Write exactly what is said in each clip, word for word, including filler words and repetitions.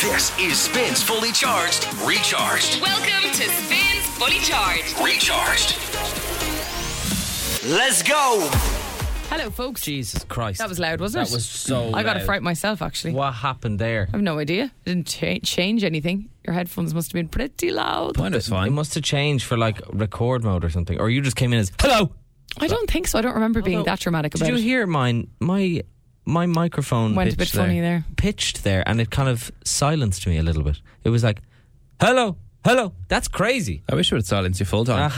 This is Spins Fully Charged, Recharged. Welcome to Spins Fully Charged. Recharged. Let's go. Hello, folks. Jesus Christ. That was loud, wasn't it? That was so I got a loud. fright myself, actually. What happened there? I have no idea. It didn't cha- change anything. Your headphones must have been pretty loud. Mine was It fine. must have changed for like record mode or something. Or you just came in as, hello. I don't think so. I don't remember being Although, that dramatic about Did you it. hear mine? My my microphone Went a pitched bit funny there. Pitched there, and it kind of silenced me a little bit. It was like, hello, hello. That's crazy. I wish it would silence you full time.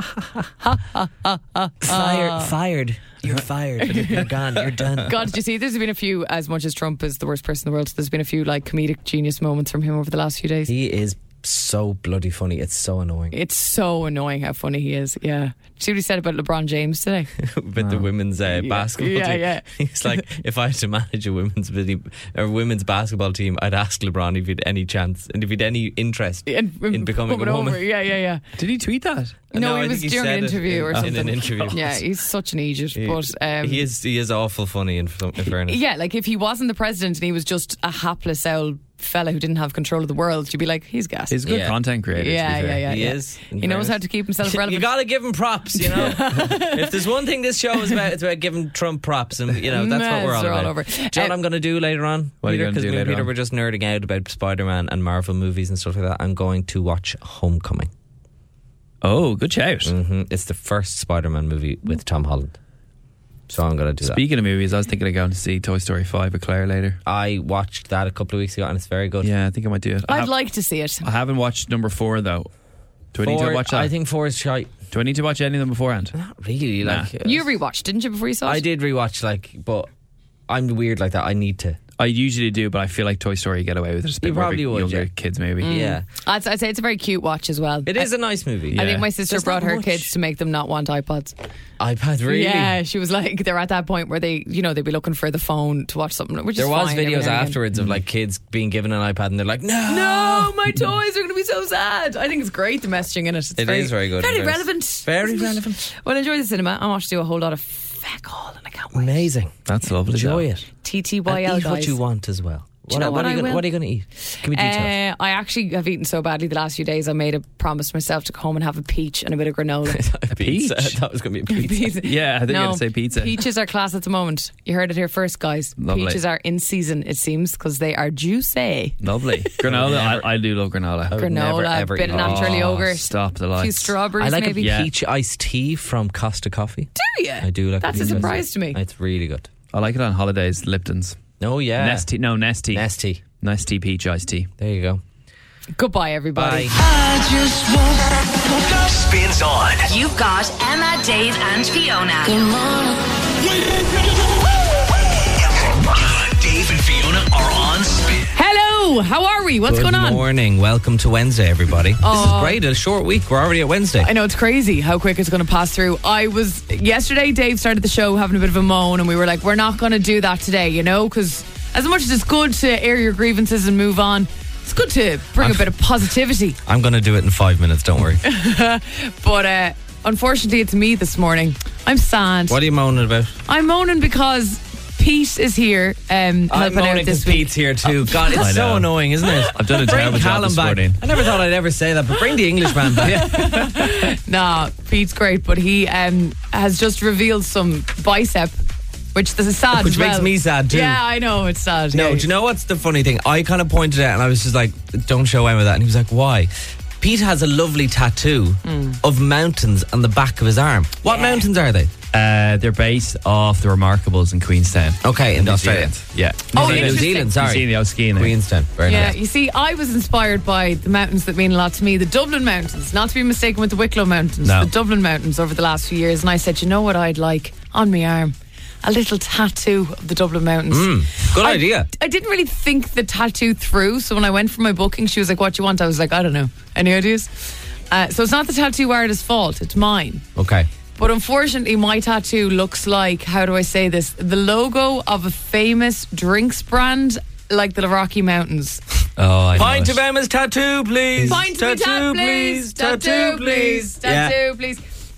Fired. Fired. You're fired. You're gone. You're done. God, did you see? There's been a few, as much as Trump is the worst person in the world, there's been a few like comedic genius moments from him over the last few days. He is so bloody funny. It's so annoying. It's so annoying how funny he is. Yeah. See what he said about LeBron James today? With the women's uh, Yeah. basketball Yeah, team. yeah. He's like, if I had to manage a women's team, or women's basketball team, I'd ask LeBron if he'd any chance and if he'd any interest And, in becoming coming a woman. Over. Yeah, yeah, yeah. Did he tweet that? No, No, he I was think he during an said it interview in- or in something. an interview. Yeah, he's such an idiot. He, but um, he is he is awful funny in, in fairness. Yeah, like if he wasn't the president and he was just a hapless old fella who didn't have control of the world, you'd be like, he's gas. He's a good Yeah. content creator. Yeah, to be fair. yeah, yeah. He yeah. is. in He knows fairness. how to keep himself You relevant. gotta give him props, you know. If there's one thing this show is about, it's about giving Trump props, and you know that's what we're all They're all about. over. Do you know what Uh, I'm going to do later on? What are you gonna Because do me and later Peter on? were just nerding out about Spider-Man and Marvel movies and stuff like that. I'm going to watch Homecoming. Oh, good shout. hmm It's the first Spider-Man movie with Tom Holland, so I'm going to do that. Speaking of movies, I was thinking of going to see Toy Story five with Claire later. I watched that a couple of weeks ago, and it's very good. Yeah, I think I might do it. I, I'd have, like to see it. I haven't watched number four though. Do I need Four- to watch that? I think four is shite. Do I need to watch any of them beforehand? Not really. Nah. Like You rewatched, didn't you, before you saw it? I did rewatch, like, but I'm weird like that. I need to. I usually do, but I feel like Toy Story you get away with it. It's a bit You more of a probably would, younger yeah. kids movie. Yeah, I'd, I'd say it's a very cute watch as well. it is a nice movie. I Yeah. think my sister There's brought not her much. kids to make them not want iPods. iPad, really? Yeah, she was like, they're at that point where they, you know, they'd be looking for the phone to watch something, which There is was fine every videos now and again. afterwards of like kids being given an iPad and they're like, no, No, my toys are going to be so sad. I think it's great, the messaging in it. It's It very, is very good. Very It is. relevant. Very isn't it? relevant. Well, enjoy the cinema. I want to do a whole lot of feck all and I can't wait. Amazing. That's lovely. Enjoy though. it. T T Y And L eat what guys. you want as well. Do you know what are I you gonna, will? what are you going to eat? Give me details. Uh, I actually have eaten so badly the last few days. I made a promise to myself to go home and have a peach and a bit of granola. a peach? I thought it was going to be a pizza. Pizza. Yeah, I think you're no, going to say pizza. Peaches are class at the moment. You heard it here first, guys. Lovely. Peaches are in season, it seems, because they are juicy. Lovely. Granola. I, I do love granola. I would never, Granola, ever bit of eat natural Oh, yogurt, Stop the a few lights. strawberries I like maybe. a Yeah. peach iced tea from Costa Coffee. Do you? I do like That's a peach iced surprise tea. to me. It's really good. I like it on holidays. Lipton's. Oh, yeah. Nestea. No, Nestea. Nestea. Nestea peach iced tea. There you go. Goodbye, everybody. Bye. Spins on. You've got Emma, Dave, and Fiona. Dave and Fiona are on Spin. Hello, how are we? What's Good going on? morning. Welcome to Wednesday, everybody. This is great. A short week. We're already at Wednesday. I know, it's crazy how quick it's going to pass through. I was, yesterday, Dave started the show having a bit of a moan, and we were like, we're not going to do that today, you know, because as much as it's good to air your grievances and move on, it's good to bring a bit of positivity. I'm going to do it in five minutes. Don't worry. But uh, unfortunately, it's me this morning. I'm sad. What are you moaning about? I'm moaning because Pete is here um, I'm helping moaning out this because week. Pete's here too. God, I it's so know. annoying, isn't it? I've done a Bring terrible job Callum this back. morning. I never thought I'd ever say that, but bring the Englishman back. Nah, Pete's great, but he um, has just revealed some bicep, which this is sad Which as makes well. me sad too. Yeah, I know, it's sad. No, yeah. do you know what's the funny thing? I kind of pointed out and I was just like, don't show Emma that. And he was like, why? Pete has a lovely tattoo of mountains on the back of his arm. What Yeah. mountains are they? Uh, they're based off the Remarkables in Queenstown. Okay, in New Australia. Zealand. Yeah. Oh, New interesting. Zealand, sorry. New Zealand, I was skiing there. Queenstown. Very Yeah, nice. you see, I was inspired by the mountains that mean a lot to me, the Dublin Mountains, not to be mistaken with the Wicklow Mountains, No. the Dublin Mountains over the last few years. And I said, you know what I'd like on my arm? A little tattoo of the Dublin Mountains. Mm, good I, idea. I didn't really think the tattoo through, so when I went for my booking, she was like, what do you want? I was like, I don't know. Any ideas? Uh, so it's not the tattoo artist's fault, it's mine. Okay. But unfortunately, my tattoo looks like, how do I say this? The logo of a famous drinks brand, like the Rocky Mountains. Oh, I know Pint it. of Emma's tattoo, please. Pint of me tat, please. Tattoo, please. Tattoo, Yeah. please.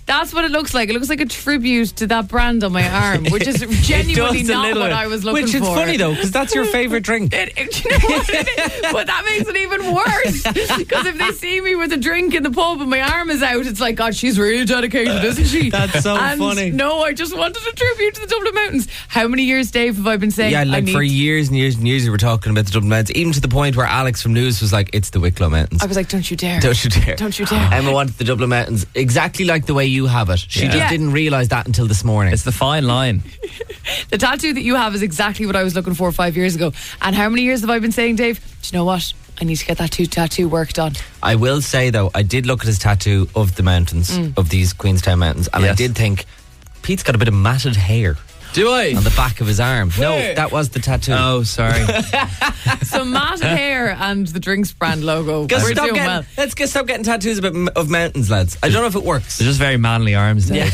That's what it looks like. It looks like a tribute to that brand on my arm, which is genuinely It does a not little what bit. I was looking Which for. is funny though, because that's your favourite drink. It, it, you know what it is? But that makes it even worse. Because if they see me with a drink in the pub and my arm is out, it's like, God, she's really dedicated, isn't she? That's so and funny. No, I just wanted a tribute to the Dublin Mountains. How many years, Dave, have I been saying? Yeah, I like need for years and years and years, we were talking about the Dublin Mountains, even to the point where Alex from News was like, "It's the Wicklow Mountains." I was like, don't you dare. Don't you dare. Don't you dare. Emma wanted the Dublin Mountains exactly like the way you have it. She Yeah. just Yeah. didn't realise that until this morning. It's the fine line. The tattoo that you have is exactly what I was looking for five years ago. And how many years have I been saying, Dave? Do you know what? I need to get that two tattoo work done. I will say though, I did look at his tattoo of the mountains, Mm. of these Queenstown mountains, and I Yes. did think, Pete's got a bit of matted hair Do I? on the back of his arm. No, Where? that was the tattoo. Oh, sorry. So matted hair and the drinks brand logo. Guess We're stop doing getting, well. Let's get stop getting tattoos about, m- of mountains, lads. I don't know if it works. They're just very manly arms, Dave.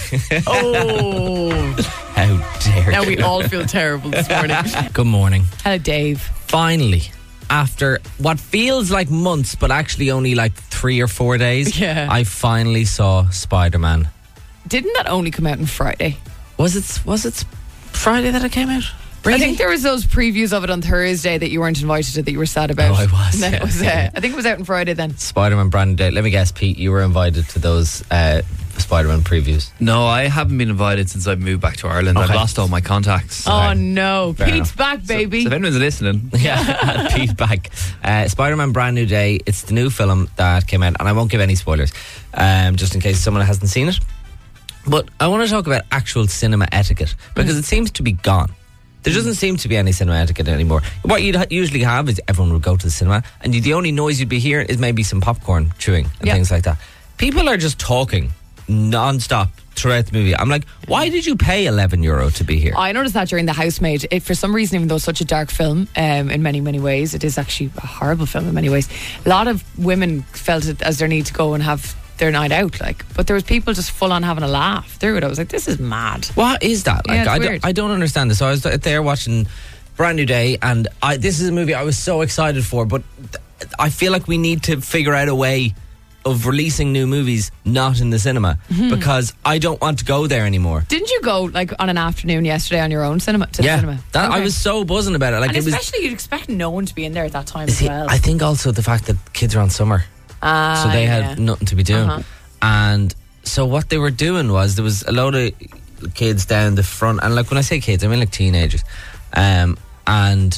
Oh. How dare Now you. we all feel terrible this morning. Good morning. Hello, Dave. Finally, after what feels like months, but actually only like three or four days, Yeah. I finally saw Spider-Man. Didn't that only come out on Friday? Was it? Was it Friday that it came out? I think there was those previews of it on Thursday that you weren't invited to that you were sad about. Oh, I was, And then it yeah. was, uh, I think it was out on Friday then. Spider-Man brand new day. Let me guess, Pete, you were invited to those uh, Spider-Man previews. No, I haven't been invited since I moved back to Ireland. Okay. I've lost all my contacts. Oh no, Fair Pete's enough. back, baby. So if anyone's listening, Yeah, Pete back. Uh, Spider-Man brand new day. It's the new film that came out, and I won't give any spoilers, um, just in case someone hasn't seen it. But I want to talk about actual cinema etiquette because it seems to be gone. There doesn't seem to be any cinema etiquette anymore. What you'd ha- usually have is everyone would go to the cinema, and you, the only noise you'd be hearing is maybe some popcorn chewing and Yeah. things like that. People are just talking non-stop throughout the movie. I'm like, why did you pay eleven euro to be here? I noticed that during The Housemaid. It, for some reason, even though it's such a dark film, um, in many, many ways, it is actually a horrible film in many ways. A lot of women felt it as their need to go and have their night out, like. But there was people just full on having a laugh through it. I was like, this is mad. What is that? Like, Yeah, it's I, don't, weird. I don't understand this. So I was there watching Brand New Day, and I, this is a movie I was so excited for, but th- I feel like we need to figure out a way of releasing new movies not in the cinema Mm-hmm. because I don't want to go there anymore. Didn't you go like on an afternoon yesterday on your own cinema to Yeah, the cinema? that, I Okay. was so buzzing about it. Like and it was. especially you'd expect no one to be in there at that time See, as well. I think also the fact that kids are on summer, Ah, so they yeah. had nothing to be doing, Uh-huh. and so what they were doing was there was a load of kids down the front, and like when I say kids, I mean like teenagers, um, and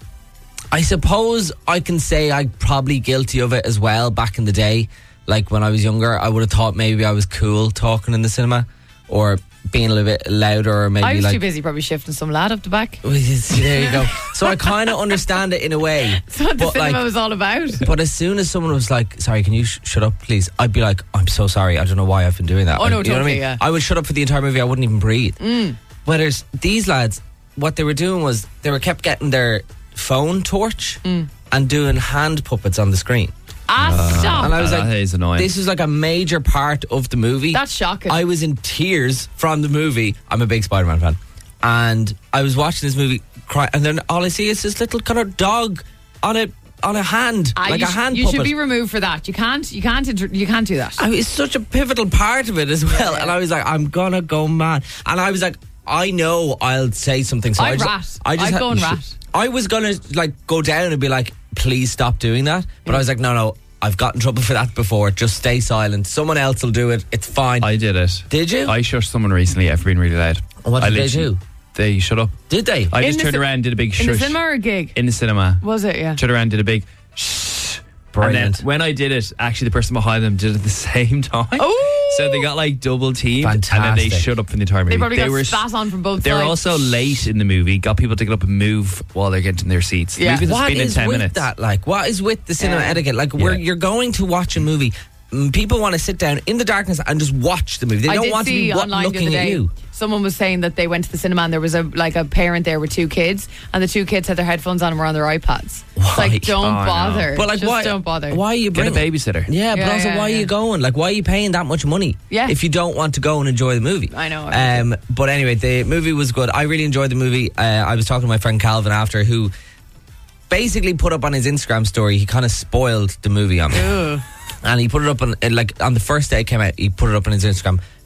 I suppose I can say I'm probably guilty of it as well back in the day. Like when I was younger, I would have thought maybe I was cool talking in the cinema or being a little bit louder, or maybe I was like too busy probably shifting some lad up the back. Well, see, there you go. So I kind of understand it in a way. That's what the but, cinema like, was all about. but as soon as someone was like, "Sorry, can you sh- shut up, please?" I'd be like, "I'm so sorry. I don't know why I've been doing that." Oh, Like, no, you know what I totally, mean? yeah. I would shut up for the entire movie. I wouldn't even breathe. Mm. Whereas these lads, what they were doing was they were kept getting their phone torch Mm. and doing hand puppets on the screen. Ah, stop. And I was that like, is annoying. "This is like a major part of the movie." That's shocking. I was in tears from the movie. I'm a big Spider-Man fan, and I was watching this movie, cry, and then all I see is this little kind of dog on a on a hand, Ah, like you a sh- hand You puppet. should be removed for that. You can't. You can't. Inter- you can't do that. I mean, it's such a pivotal part of it as well, Yeah. and I was like, I'm gonna go mad, and I was like, I know I'll say something. So I'd I just, rat. I just I'd had- go and rat. I was gonna like go down and be like, please stop doing that, but I was like, no, no. I've got in trouble for that before. Just stay silent. Someone else will do it. It's fine. I did it. Did you? I shushed someone recently after being really loud. What I did they literally- do? They shut up. Did they? I In just the turned ci- around, did a big shush. In the cinema or a gig? In the cinema. Was it? Yeah. Turned around, did a big shh. Brilliant. And then when I did it, actually the person behind them did it at the same time. Oh! So they got like double teamed. And then they Fantastic. shut up for the entire movie. They probably got were spat on from both They were sides. also late in the movie. Got people to get up and move while they're getting their seats. The Yeah. movie was What been in is ten with minutes. that? Like, what is with the cinema Yeah. etiquette? Like, where Yeah. you're going to watch a movie, mm, people want to sit down in the darkness and just watch the movie. They I don't did want to see be wa- online the looking other at day. you. Someone was saying that they went to the cinema and there was a like a parent there with two kids, and the two kids had their headphones on and were on their iPads. It's Why? like, don't Oh, I know. bother. But like, Just why? don't bother. Why are you Get a bringing? babysitter. Yeah, but Yeah, also, yeah, why are yeah. you going? Like, why are you paying that much money? Yeah. If you don't want to go and enjoy the movie. I know, I Um, but anyway, the movie was good. I really enjoyed the movie. Uh, I was talking to my friend Calvin after, who basically put up on his Instagram story. He kind of spoiled the movie on me. Ugh. And he put it up on, uh, like, on the first day it came out, he put it up on his Instagram.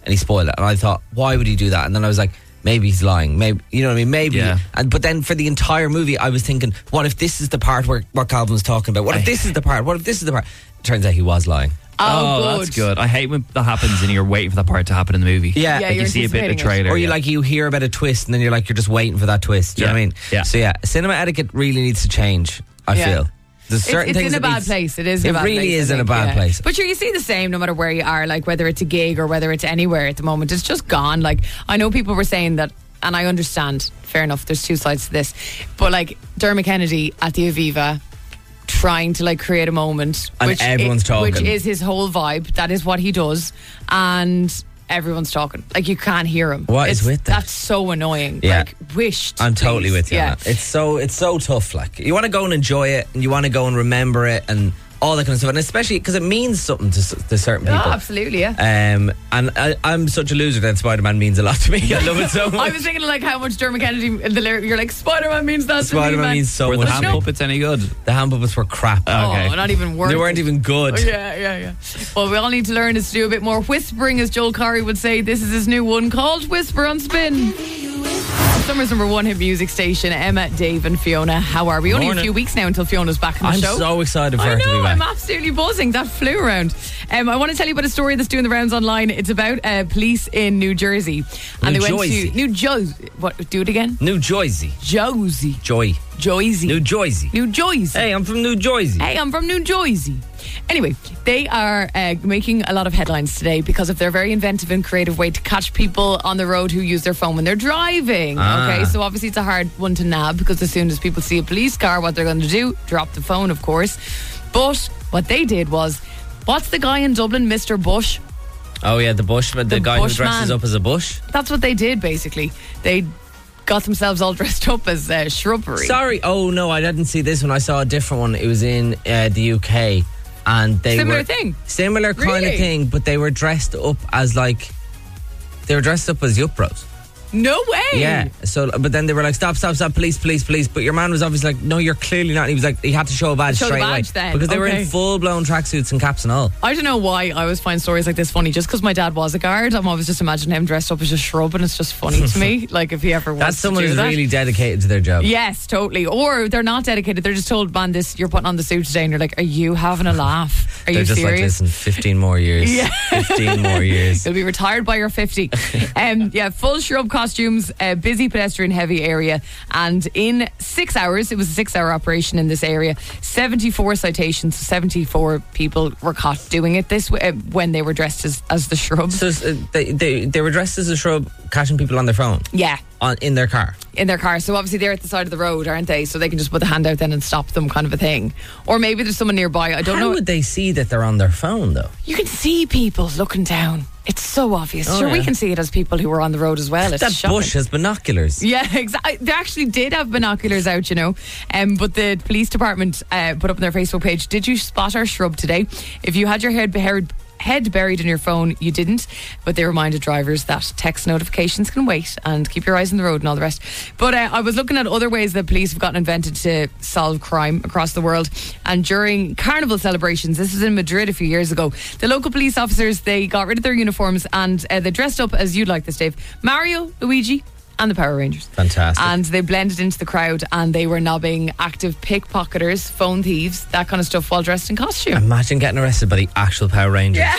and he spoiled it. And I thought, why would he do that? And then I was like, maybe he's lying. Maybe, you know what I mean? Maybe. Yeah. And but then for the entire movie, I was thinking, what if this is the part where what Calvin was talking about? What if this is the part? What if this is the part? Turns out he was lying. Oh, good. that's good. I hate when that happens and you're waiting for that part to happen in the movie. Yeah. Yeah, like you're you see a bit in the anticipating it. trailer. Or you yeah. like you hear about a twist and then you're like you're just waiting for that twist. Do you know what I Yeah. mean? Yeah. So yeah, cinema etiquette really needs to change. I Yeah. feel there's It's, certain it's things in a that bad needs- place. It is in It a bad really place, is I in a think, bad yeah. place. But sure, you see the same no matter where you are, like whether it's a gig or whether it's anywhere at the moment. It's just gone. Like, I know people were saying that, and I understand, fair enough, there's two sides to this. But like Dermot Kennedy at the Aviva, trying to like create a moment. And which everyone's i- talking. Which is his whole vibe. That is what he does. And everyone's talking. Like, you can't hear him. What is It's- with that? That's so annoying. Yeah. Like, wished. I'm totally please. with you. Yeah. On that. It's so it's so tough. Like you want to go and enjoy it, and you want to go and remember it, and all that kind of stuff, and especially because it means something to, s- to certain Oh, people. absolutely, yeah. Um, and I, I'm such a loser that Spider-Man means a lot to me. I love it so much. I was thinking like how much Dermot Kennedy, the lyric, you're like, Spider-Man means that to me, Spider-Man man. means so Were the much. hand to me. puppets any good? The hand puppets were crap. Oh, Okay. not even worth They weren't it. even good. Oh, yeah, yeah, yeah. Well, we all need to learn is to do a bit more whispering, as Joel Corey would say. This is his new one called Whisper on Spin. Summer's number one hit music station. Emma, Dave and Fiona, how are we? Only a Morning. few weeks now until Fiona's back in the I'm show. so excited for I her to know, be back. I'm absolutely buzzing. That flew around. Um, I want to tell you about a story that's doing the rounds online. It's about uh, police in New Jersey. And New they went Jersey. to New Jersey. What? Do it again? New Jersey. Jersey. Joy. Jersey. New Jersey. New Jersey. Hey, I'm from New Jersey. Hey, I'm from New Jersey. Anyway, they are uh, making a lot of headlines today because of their very inventive and creative way to catch people on the road who use their phone when they're driving. Ah. Okay, so obviously it's a hard one to nab because as soon as people see a police car, what they're going to do, drop the phone, of course. But what they did was, what's the guy in Dublin, Mister Bush? Oh yeah, the bushman, the, The guy bushman. who dresses up as a bush. That's what they did, basically. They got themselves all dressed up as uh, shrubbery. Sorry, oh no, I didn't see this one. I saw a different one. It was in uh, the U K, and they Similar were thing? similar kind Really? of thing, but they were dressed up as like they were dressed up as Yup Bros. No way! Yeah. So, but then they were like, "Stop, stop, stop! Police, police, police!" But your man was obviously like, "No, you're clearly not." And he was like, he had to show a badge Show the straight badge away then, because they were okay. in full blown tracksuits and caps and all. I don't know why I always find stories like this funny. Just because my dad was a guard, I'm always just imagining him dressed up as a shrub, and it's just funny to me. Like if he ever wants That's someone to do who's that. really dedicated to their job. Yes, totally. Or they're not dedicated. They're just told, "Man, this you're putting on the suit today," and you're like, "Are you having a laugh? Are They're you just serious?" like, listen, fifteen more years. Yeah. fifteen more years. You'll be retired by your fifty. um, yeah, full shrub costumes, a busy pedestrian heavy area, and in six hours, it was a six hour operation in this area. seventy-four citations, seventy-four people were caught doing it this way uh, when they were dressed as, as the shrubs. So uh, they, they they were dressed as a shrub, catching people on their phone, Yeah. on in their car. In their car, so obviously they're at the side of the road, aren't they? So they can just put the hand out then and stop them, kind of a thing. Or maybe there's someone nearby. I don't How know. would they see that they're on their phone though? You can see people looking down. It's so obvious. Oh, sure, we yeah. can see it as people who were on the road as well. It's That shocking. bush has binoculars. Yeah, exactly. They actually did have binoculars out, you know. Um, but the police department uh, put up on their Facebook page, "Did you spot our shrub today? If you had your head buried, head buried in your phone, you didn't." But they reminded drivers that text notifications can wait and keep your eyes on the road and all the rest. But uh, I was looking at other ways that police have gotten invented to solve crime across the world. And during carnival celebrations, this was in Madrid a few years ago, the local police officers, they got rid of their uniforms and uh, they dressed up as, you'd like this, Dave, Mario, Luigi and the Power Rangers. Fantastic. And they blended into the crowd and they were nobbing active pickpocketers, phone thieves, that kind of stuff while dressed in costume. Imagine getting arrested by the actual Power Rangers. Yeah.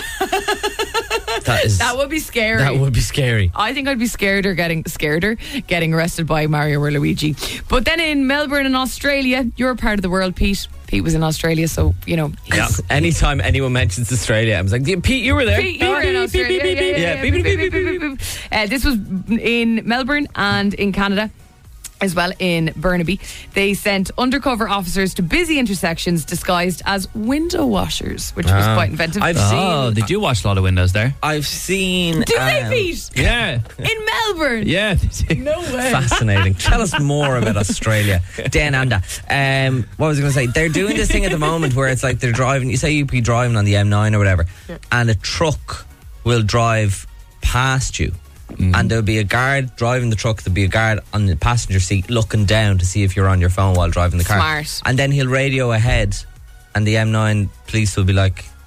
That is That would be scary. that would be scary. I think I'd be scared or getting scareder getting arrested by Mario or Luigi. But then in Melbourne in Australia, you're a part of the world, Pete. Pete was in Australia, so you know. Yeah. Anytime anyone mentions Australia, I was like, Pete, you were there. Pete, you were in Australia. Yeah, yeah, yeah. beep, beep, beep, Beep, beep, beep, beep. Uh, this was in Melbourne and in Canada, as well in Burnaby. They sent undercover officers to busy intersections disguised as window washers, which was Ah. quite inventive. I've Oh, seen. they do watch a lot of windows there. I've seen. Do they, um, Pete? Yeah. In Melbourne? Yeah. they do. No way. Fascinating. Tell us more about Australia. Dan Anda. Um, what was I going to say? They're doing this thing at the moment where it's like they're driving. You say you'd be driving on the M nine or whatever, and a truck will drive past you. And there'll be a guard driving the truck. There'll be a guard on the passenger seat looking down to see if you're on your phone while driving the car. Smart. And then he'll radio ahead, and the M nine police will be like,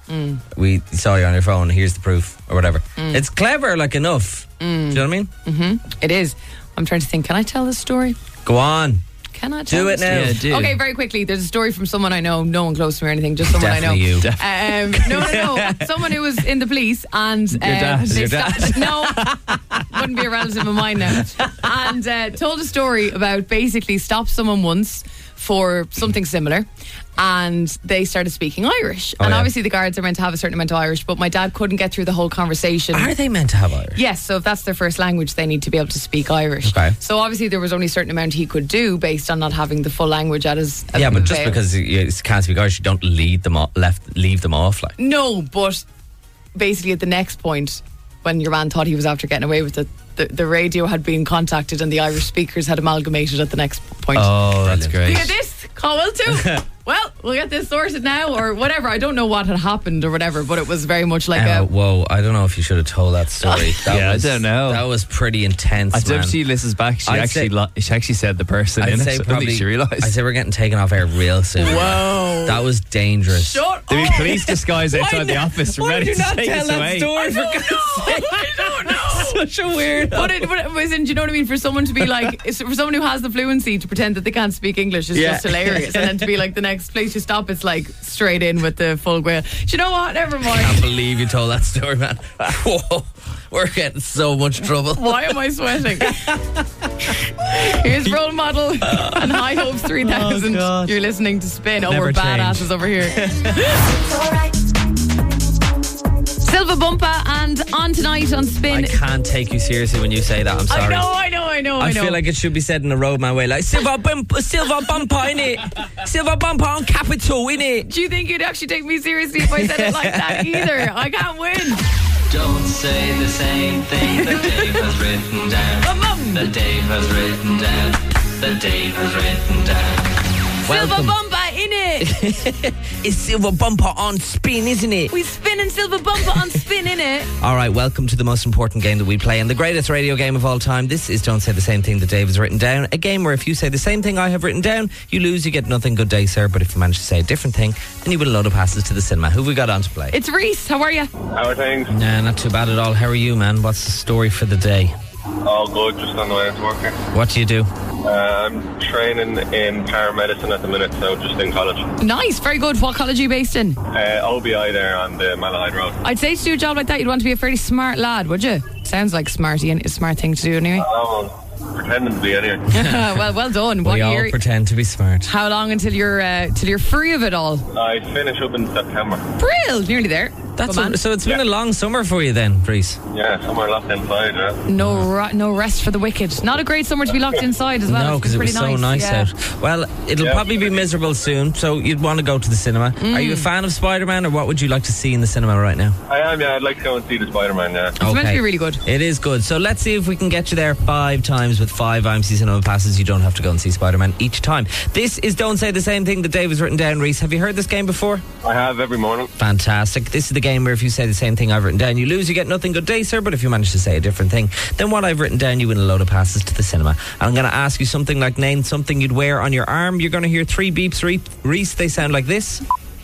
Mm. We saw you on your phone. Here's the proof, or whatever. It's clever, like enough. Do you know what I mean? Mm-hmm. It is. I'm trying to think. Can I tell this story? Go on. Can I tell Do it this now. Yeah, do. Okay, very quickly. There's a story from someone I know, no one close to me or anything, just someone Definitely I know. you. Um, no, no, no. Someone who was in the police and uh, dad. they Your dad. sta- no, wouldn't be a relative of mine now. And uh, told a story about basically stopped someone once for something similar, and they started speaking Irish. Oh, and yeah. obviously the guards are meant to have a certain amount of Irish, but my dad couldn't get through the whole conversation. Are they meant to have Irish? Yes, so if that's their first language, they need to be able to speak Irish. Okay. So obviously there was only a certain amount he could do based on not having the full language at his. At Yeah, but just avail. because you can't speak Irish, you don't lead them off, left leave them off. Like, No, but basically at the next point, when your man thought he was after getting away with it, the, the radio had been contacted and the Irish speakers had amalgamated at the next point. Oh, that's Do great. you get this? Caldwell too. Well, we'll get this sorted now, or whatever. I don't know what had happened or whatever, but it was very much like uh, a. whoa, I don't know if you should have told that story. That Yeah, I was, don't know. That was pretty intense. I man. hope she listens back. She I'd actually, say- li- she actually said the person I'd in say it. So I don't probably. think she realised. I'd say we're getting taken off air real soon. Whoa. That was dangerous. Shut There up. be police disguise Why outside the not- office, Why ready did to you not take tell us that away. story? I For don't God's know. sake? I don't know. Such a weird. But it, but it was in, do you know what I mean? For someone to be like, it's- for someone who has the fluency to pretend that they can't speak English is Yeah. just hilarious. And then to be like, the next place you stop, it's like straight in with the full Gael. Do you know what? Never I mind. can't believe you told that story, man. Whoa, we're getting so much trouble. Why am I sweating? Here's role model and High Hopes three thousand. Oh, God. You're listening to Spin. Oh, Never we're change. badasses over here. Silva Bumpa and on tonight on Spin. I can't take you seriously when you say that. I'm sorry. I know, I know, I know, I I know. feel like it should be said in a roadman way, like silver bump, silver bumper in it, silver bumper on capital in it. Do you think you'd actually take me seriously if I said it like that either? I can't win. Don't say the same thing that Dave has written down. That Dave has written down. That Dave has written down. Silva Welcome. Bumpa in it. It's silver bumper on spin, isn't it? We spinning Silva Bumpa on Spin in it. All right, welcome to the most important game that we play and the greatest radio game of all time. This is Don't Say the Same Thing that Dave has written down. A game where if you say the same thing I have written down, you lose, you get nothing. Good day, sir. But if you manage to say a different thing, then you win a load of passes to the cinema. Who have we got on to play? It's Reese. How are you? How are things? Nah, not too bad at all. How are you, man? What's the story for the day? All good, just on the way to work here. What do you do? Uh, I'm training in paramedicine at the minute, so just in college. Nice. Very good. What college are you based in? Uh, O B I there on the Malahide Road. I'd say to do a job like that, you'd want to be a fairly smart lad, would you? Sounds like smarty and a smart thing to do anyway. Oh, pretending to be anyway. well, well done. What we all year? pretend to be smart. How long until you're uh, till you're free of it all? I finish up in September. Brill, nearly there. That's Good man. a, so it's been Yeah. a long summer for you then, Reese. Yeah, somewhere locked inside, yeah. no ra- no rest for the wicked. Not a great summer to be locked inside as well. No, It's because it was pretty so nice yeah. out. Well, it'll Yeah. probably be miserable soon, so you'd want to go to the cinema. Mm. Are you a fan of Spider-Man, or what would you like to see in the cinema right now? I am, yeah. I'd like to go and see the Spider-Man, yeah. It's meant to be really good. It is good. So let's see if we can get you there five times with five I M C Cinema passes. You don't have to go and see Spider-Man each time. This is Don't Say the Same Thing that Dave has written down, Reese. Have you heard this game before? I have every morning. Fantastic. This is the game where if you say the same thing I've written down, you lose, you get nothing. Good day, sir. But if you manage to say a different thing, then what I've written down, you win a load of passes to the cinema. And I'm going to ask you something like name something you'd wear on your arm. You're going to hear three beeps, Re- Reese. They sound like this.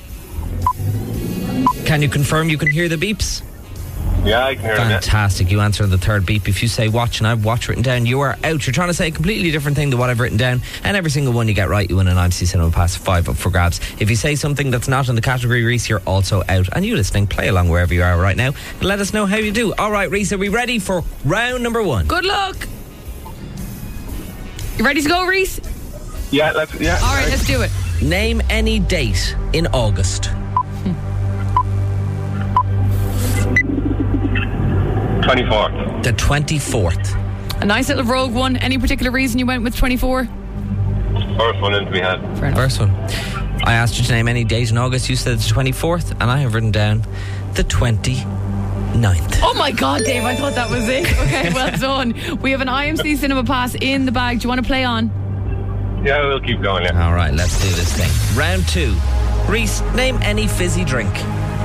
Can you confirm you can hear the beeps? Yeah, I can hear them, yeah. Fantastic. You answer the third beep. If you say watch and I've watch written down, you are out. You're trying to say a completely different thing to what I've written down, and every single one you get right, you win an I M C Cinema Pass, five up for grabs. If you say something that's not in the category, Reese, you're also out. And you listening, play along wherever you are right now and let us know how you do. All right, Reese, are we ready for round number one? Good luck. You ready to go, Reese? Yeah, let's, yeah. All right, let's do it. Name any date in August. twenty-fourth. The twenty-fourth. A nice little rogue one. Any particular reason you went with twenty-four? First one into my head. Fair enough. First one. I asked you to name any date in August. You said the twenty-fourth, and I have written down the twenty-ninth. Oh my God, Dave, I thought that was it. Okay, well done. We have an I M C Cinema Pass in the bag. Do you want to play on? Yeah, we'll keep going, yeah. All right, let's do this thing. Round two. Reese, name any fizzy drink.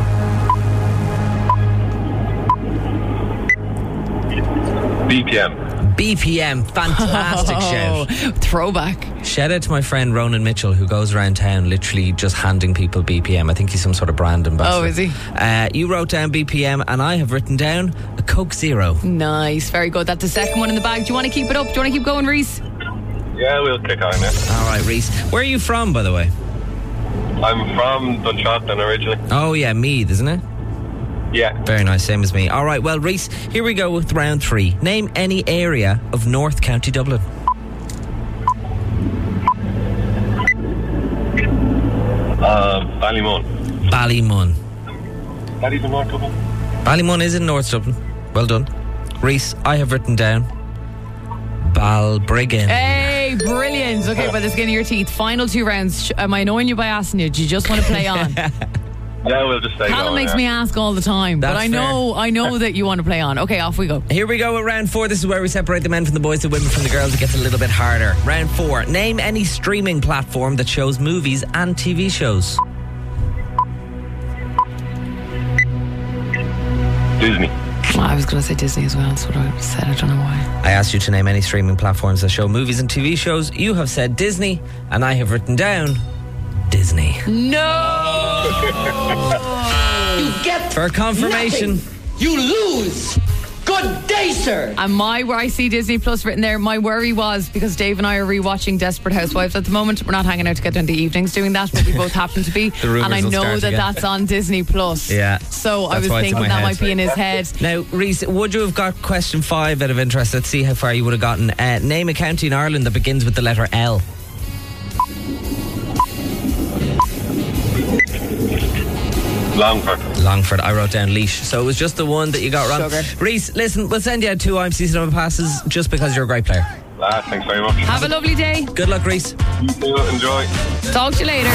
B P M. B P M, fantastic Oh, shout. throwback. Shout out to my friend Ronan Mitchell, who goes around town literally just handing people B P M. I think he's some sort of brand ambassador. Oh, is he? Uh, you wrote down B P M, and I have written down a Coke Zero. Nice, very good. That's the second one in the bag. Do you want to keep it up? Do you want to keep going, Reese? Yeah, we'll kick on, yeah. All right, Reese. Where are you from, by the way? I'm from Dunshaughlin originally. Oh, yeah, Meath, isn't it? Yeah. Very nice, same as me. All right, well, Reese, here we go with round three. Name any area of North County Dublin. Uh, Ballymun. Ballymun. That even North Dublin? Ballymun is in North Dublin. Well done. Reese, I have written down Balbriggan. Hey, brilliant. Okay, by the skin of your teeth. Final two rounds. Sh- Am I annoying you by asking you? Do you just want to play on? Yeah, we'll just stay Callum going, makes yeah. me ask all the time, but That's I know, I know that you want to play on. Okay, off we go. Here we go with round four. This is where we separate the men from the boys, the women from the girls. It gets a little bit harder. Round four. Name any streaming platform that shows movies and T V shows. Disney. Well, I was going to say Disney as well. That's what I said. I don't know why. I asked you to name any streaming platforms that show movies and T V shows. You have said Disney, and I have written down Disney. No! You get For confirmation. nothing. You lose. Good day, sir. And my, where I see Disney Plus written there, my worry was because Dave and I are rewatching Desperate Housewives at the moment. We're not hanging out together in the evenings doing that, but we both happen to be. rumours And I will know start that again. that's on Disney Plus. Yeah. So I That's was why it's in thinking my that head. might be in his head. Now, Reese, would you have got question five out of interest? Let's see how far you would have gotten. Uh, name a county in Ireland that begins with the letter L. Longford. Longford. I wrote down Leash. So it was just the one that you got wrong. Sugar. Reese, listen, we'll send you out two I M C cinema passes just because you're a great player. Ah, thanks very much. Have a lovely day. Good luck, Reese. You too. Enjoy. Talk to you later.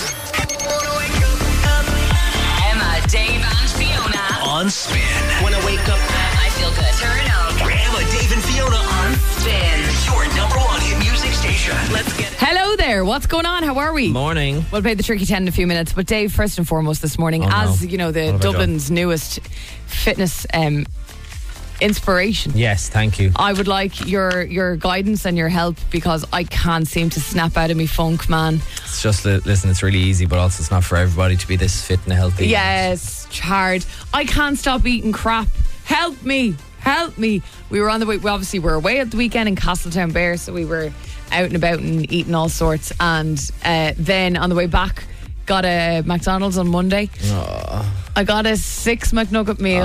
Emma, Dave, and Fiona. On Spin. When I wake up, I feel good. Turn up. Emma, Dave, and Fiona on Spin. your number one hit music station. Let's get it. Hello there. What's going on? How are we? Morning. We'll play the tricky ten in a few minutes. But Dave, first and foremost this morning, Oh, no. as you know, What the have I Dublin's newest fitness um, inspiration. Yes, thank you. I would like your your guidance and your help because I can't seem to snap out of me funk, man. It's just, that, listen, it's really easy, but also it's not for everybody to be this fit and healthy. Yes, it's hard. I can't stop eating crap. Help me. Help me. We were on the way. We obviously were away at the weekend in Castletown Bear, so we were out and about and eating all sorts. And uh, then on the way back, got a McDonald's on Monday. I got a six McNugget meal.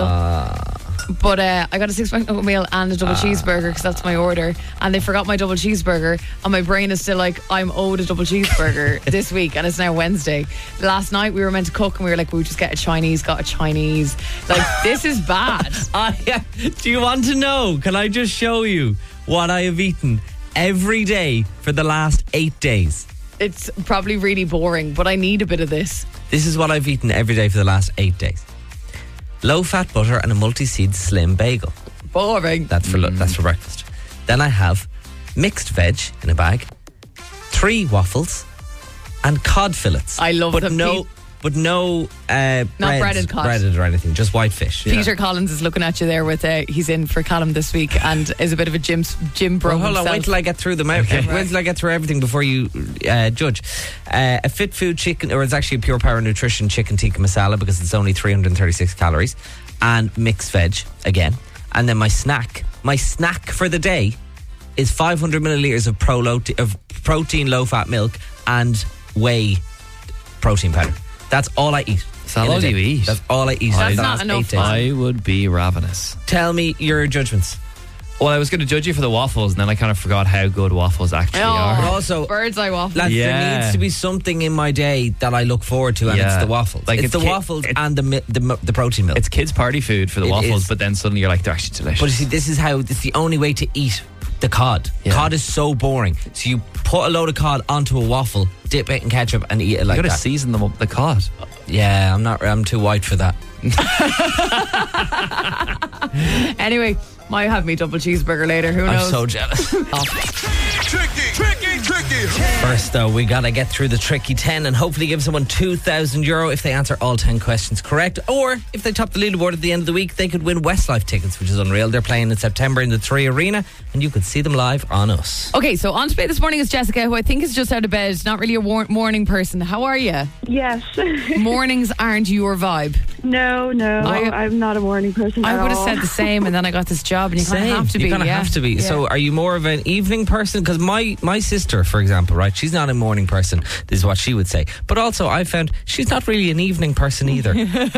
But uh, I got a six McNugget meal and a double cheeseburger because that's my order. And they forgot my double cheeseburger. And my brain is still like, I'm owed a double cheeseburger this week. And it's now Wednesday. Last night we were meant to cook and we were like, we'll just get a Chinese, got a Chinese. Like, this is bad. I, do you want to know? Can I just show you what I have eaten every day for the last eight days? It's probably really boring, but I need a bit of this. This is what I've eaten every day for the last eight days. Low-fat butter and a multi-seed slim bagel. Boring. That's for, that's for breakfast. Then I have mixed veg in a bag, three waffles, and cod fillets. I love but them. no, Pe- but no, uh, Not bread, breaded cod. breaded or anything. Just white fish. Peter Collins is looking at you there with uh, he's in for Callum this week and is a bit of a gym gym bro Well, hold on, himself. wait till I get through them. Okay. Wait till I get through everything before you uh, judge. Uh, a Fit Food chicken, or it's actually a Pure Power Nutrition chicken tikka masala because it's only three hundred thirty-six calories, and mixed veg again. And then my snack, my snack for the day is five hundred millilitres of, pro- of protein low-fat milk and whey protein powder. That's all I eat. Is that in a all day. you eat? That's all I eat. That's for the not last enough, eight days. man. I would be ravenous. Tell me your judgments. Well, I was going to judge you for the waffles, and then I kind of forgot how good waffles actually Oh, are. Also, bird's eye waffle. Lads, there Yeah. needs to be something in my day that I look forward to, and Yeah. it's the waffles. Like it's it's the ki- waffles it- and the, mi- the mi- the protein milk. It's kids' party food for the It waffles, is. but then suddenly you're like, they're actually delicious. But you see, this is how it's the only way to eat the cod. Yeah. Cod is so boring. So you put a load of cod onto a waffle, dip it in ketchup, and eat it like you got to that. season them up, the cod. Yeah, I'm not. I'm too white for that. Anyway, might have me double cheeseburger later. Who knows? I'm so jealous. Off. Tricky, tricky, tricky. First, though, we got to get through the tricky ten and hopefully give someone two thousand euro if they answer all ten questions correct. Or if they top the leaderboard at the end of the week, they could win Westlife tickets, which is unreal. They're playing in September in the Three Arena, and you could see them live on us. Okay, so on to play this morning is Jessica, who I think is just out of bed, not really a war- morning person. How are you? Yes. Mornings aren't your vibe. No, no, I- I'm not a morning person I at would have all. said the same, and then I got this job, and you kind of Same. have to be. You kind of yeah. have to be. Yeah. So, are you more of an evening person? Because my my sister, for example, right, she's not a morning person. This is what she would say. But also, I found she's not really an evening person either.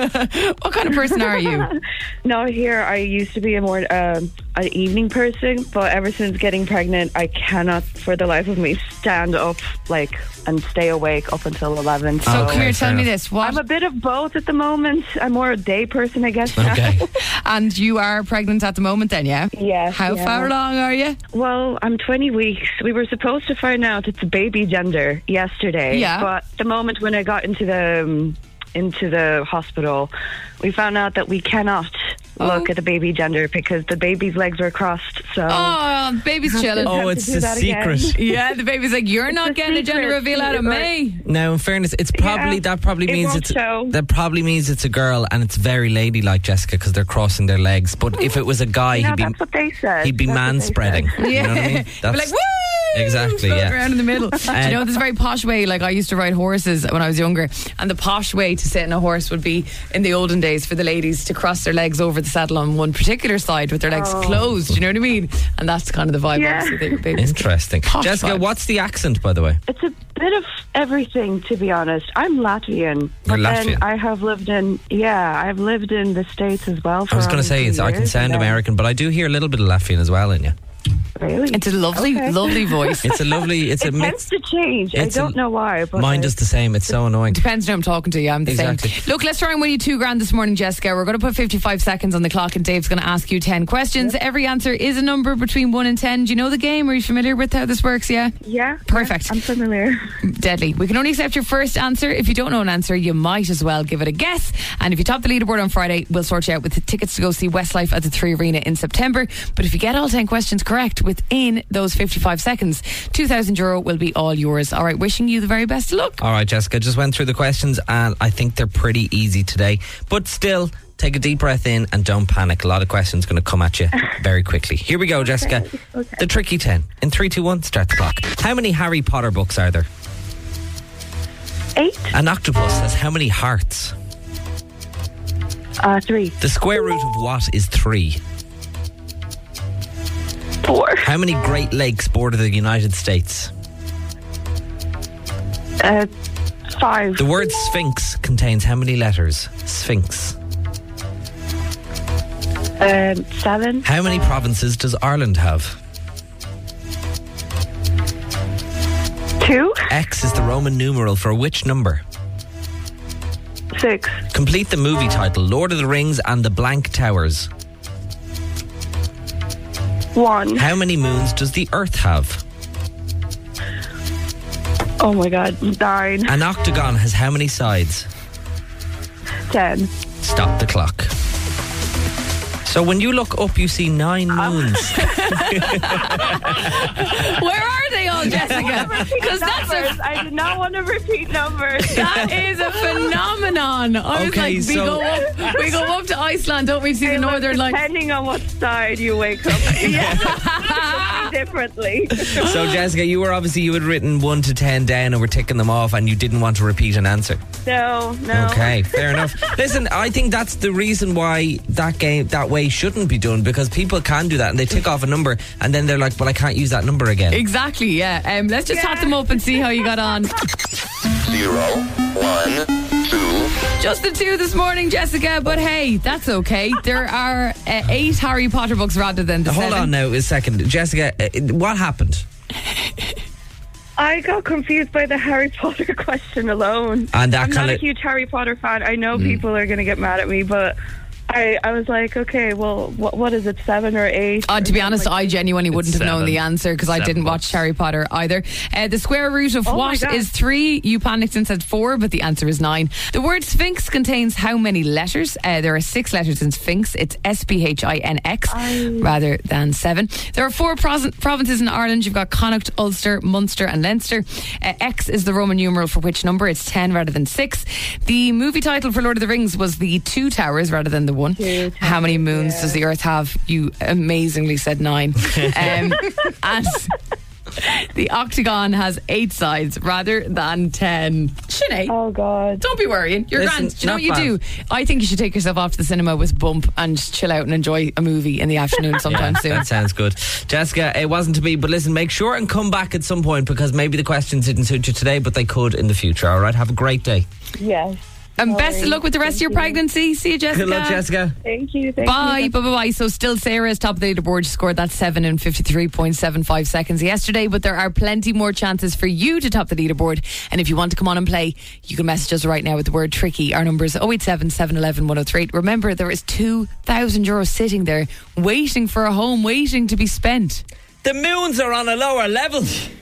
What kind of person are you? No, here I used to be a more um, an evening person, but ever since getting pregnant, I cannot, for the life of me, stand up like and stay awake up until eleven. So So Okay, come here, fair tell me enough. this. What? I'm a bit of both at the moment. I'm more a day person, I guess. now. Okay. And you are pregnant at the moment then, yeah? Yes, How yeah. far along are you? Well, I'm twenty weeks. We were supposed to find out it's baby gender yesterday. Yeah. But the moment when I got into the um, into the hospital, we found out that we cannot look Oh. at the baby gender because the baby's legs were crossed. So Oh, baby's chilling. have Oh, to it's do a that again. secret. Yeah, the baby's like, you're not a getting a gender secret. reveal out of me. Now, in fairness, it's probably Yeah, that probably it means won't it's show. that probably means it's a girl, and it's very ladylike, Jessica, because they're crossing their legs. But if it was a guy, no, he'd be that's what they said. he'd be That's what man they spreading. said. You know what I mean? We're like, woo! Exactly, Floating yeah. around in the middle. Do you know, there's a very posh way, like I used to ride horses when I was younger, and the posh way to sit in a horse would be, in the olden days, for the ladies to cross their legs over the saddle on one particular side with their legs Oh. closed. Do you know what I mean? And that's kind of the vibe. Yeah. obviously, they- they just- Interesting. Posh Jessica, vibes. what's the accent, by the way? It's a bit of everything, to be honest. I'm Latvian, but You're then Latvian? I have lived in yeah, I've lived in the States as well. For I was going to around say, two it's, I can years, sound and then- American, but I do hear a little bit of Latvian as well in you. Really, It's a lovely, Okay. lovely voice. It's a lovely, it's a it mix. tends to change. It's I a- don't know why, but Mine I- does the same. It's so annoying. Depends who I'm talking to. Yeah, I'm the Exactly. same. Look, let's try and win you two grand this morning, Jessica. We're going to put fifty-five seconds on the clock, and Dave's going to ask you ten questions. Every answer is a number between one and ten. Do you know the game? Are you familiar with how this works? Yeah. Yeah, Perfect. yeah, I'm familiar. Deadly. We can only accept your first answer. If you don't know an answer, you might as well give it a guess. And if you top the leaderboard on Friday, we'll sort you out with the tickets to go see Westlife at the Three Arena in September. But if you get all ten questions correct within those fifty-five seconds, two thousand euro will be all yours. All right, wishing you the very best of luck. All right, Jessica, just went through the questions, and I think they're pretty easy today. But still, take a deep breath in and don't panic. A lot of questions going to come at you very quickly. Here we go, Jessica. okay. The tricky ten. In three, two, one, start the clock. How many Harry Potter books are there? Eight, An octopus has how many hearts? uh, three, The square root of what is three? four, How many Great Lakes border the United States? uh, five, The word sphinx contains how many letters? Sphinx. um, seven, How many provinces does Ireland have? two, X is the Roman numeral for which number? six, Complete the movie title, Lord of the Rings and the Blank Towers. one. How many moons does the Earth have? Oh my God, nine, An octagon has how many sides? ten. Stop the clock. So when you look up, you see nine moons. Where are they all, Jessica? Because that's a I did not want to repeat numbers. that is a phenomenon. I was Okay, like, we so- go up, we go up to Iceland, don't we? See the northern lights. Depending on what side you wake up, differently. So Jessica, you were obviously, you had written one to ten down and were ticking them off, and you didn't want to repeat an answer. No, no. Okay, fair enough. Listen, I think that's the reason why that game, that way shouldn't be done, because people can do that and they tick off a number and then they're like, well, I can't use that number again. Exactly, yeah. Um, let's just tot them up and see how you got on. Zero, one, two. Just the two this morning, Jessica, but hey, that's okay. There are uh, eight Harry Potter books rather than the Hold seven. on now a second. Jessica, uh, what happened? I got confused by the Harry Potter question alone. And that I'm not kinda- a huge Harry Potter fan. I know people are going to get mad at me, but I, I was like, okay, well, what, what is it, seven or eight? Uh, to be honest, Like- I genuinely wouldn't have known seven. the answer because I Seven didn't bucks. watch Harry Potter either. Uh, the square root of Oh my what God. is three? You panicked and said four, but the answer is nine. The word Sphinx contains how many letters? Uh, there are six letters in Sphinx. It's S P H I N X rather than seven. There are four pros- provinces in Ireland. You've got Connacht, Ulster, Munster and Leinster. Uh, X is the Roman numeral for which number? It's ten rather than six. The movie title for Lord of the Rings was the Two Towers rather than the one. Two How many moons yeah. does the Earth have? You amazingly said nine. um, and the octagon has eight sides rather than ten. Sinead, Oh, God. don't be worrying. You're Listen, grand. Do you know what not you bad. do? I think you should take yourself off to the cinema with Bump and just chill out and enjoy a movie in the afternoon sometime soon. That sounds good. Jessica, it wasn't to be, but listen, make sure and come back at some point because maybe the questions didn't suit you today, but they could in the future. All right, have a great day. Yes. And best of luck with the rest of your Thank you. pregnancy. See you, Jessica. Good luck, Jessica. Thank you. Thank Bye, you. bye, bye, bye. So still Sarah is top of the leaderboard. She scored that seven in fifty-three point seven five seconds yesterday, but there are plenty more chances for you to top the leaderboard. And if you want to come on and play, you can message us right now with the word tricky. Our number is oh eight seven, seven one one, one oh three eight. Remember, there is two thousand euros sitting there waiting for a home, waiting to be spent. The moons are on a lower level.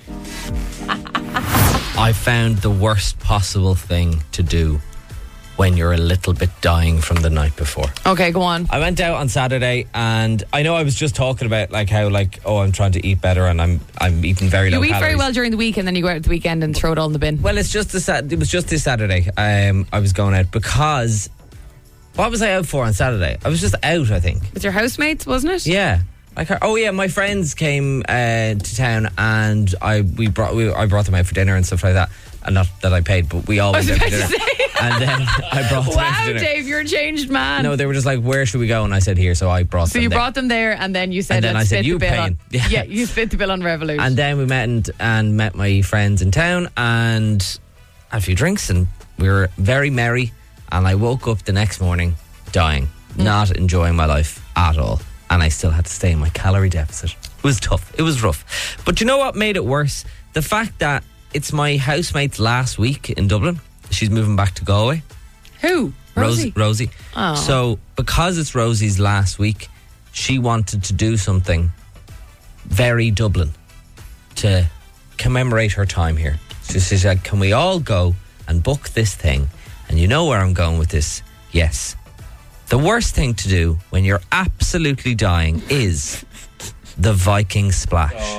I found the worst possible thing to do when you're a little bit dying from the night before. Okay, go on. I went out on Saturday and I know I was just talking about like how like oh I'm trying to eat better and I'm I'm eating very low You eat calories. very well during the week and then you go out at the weekend and throw it all in the bin. Well, it's just this, it was just this Saturday. Um, I was going out because what was I out for on Saturday? I was just out, I think. With your housemates, wasn't it? Yeah. Like, oh yeah, my friends came uh, to town and I we brought we, I brought them out for dinner and stuff like that. And not that I paid, but we all I went was out for about dinner. to say. And then I brought them out for Wow, dinner. Dave, you're a changed man. No, they were just like, where should we go? And I said here, so I brought So them you there. brought them there, and then you said, And then "Let's I said, split "You the bill paying." on." Yeah. Yeah, you split the bill on Revolut. And then we met and, and met my friends in town and had a few drinks and we were very merry. And I woke up the next morning dying, Mm. not enjoying my life at all. And I still had to stay in my calorie deficit. It was tough. It was rough. But you know what made it worse? The fact that it's my housemate's last week in Dublin. She's moving back to Galway. Who? Rosie. Rosie. Oh. So because it's Rosie's last week, she wanted to do something very Dublin to commemorate her time here. So she said, can we all go and book this thing? And you know where I'm going with this. Yes. The worst thing to do when you're absolutely dying is the Viking splash.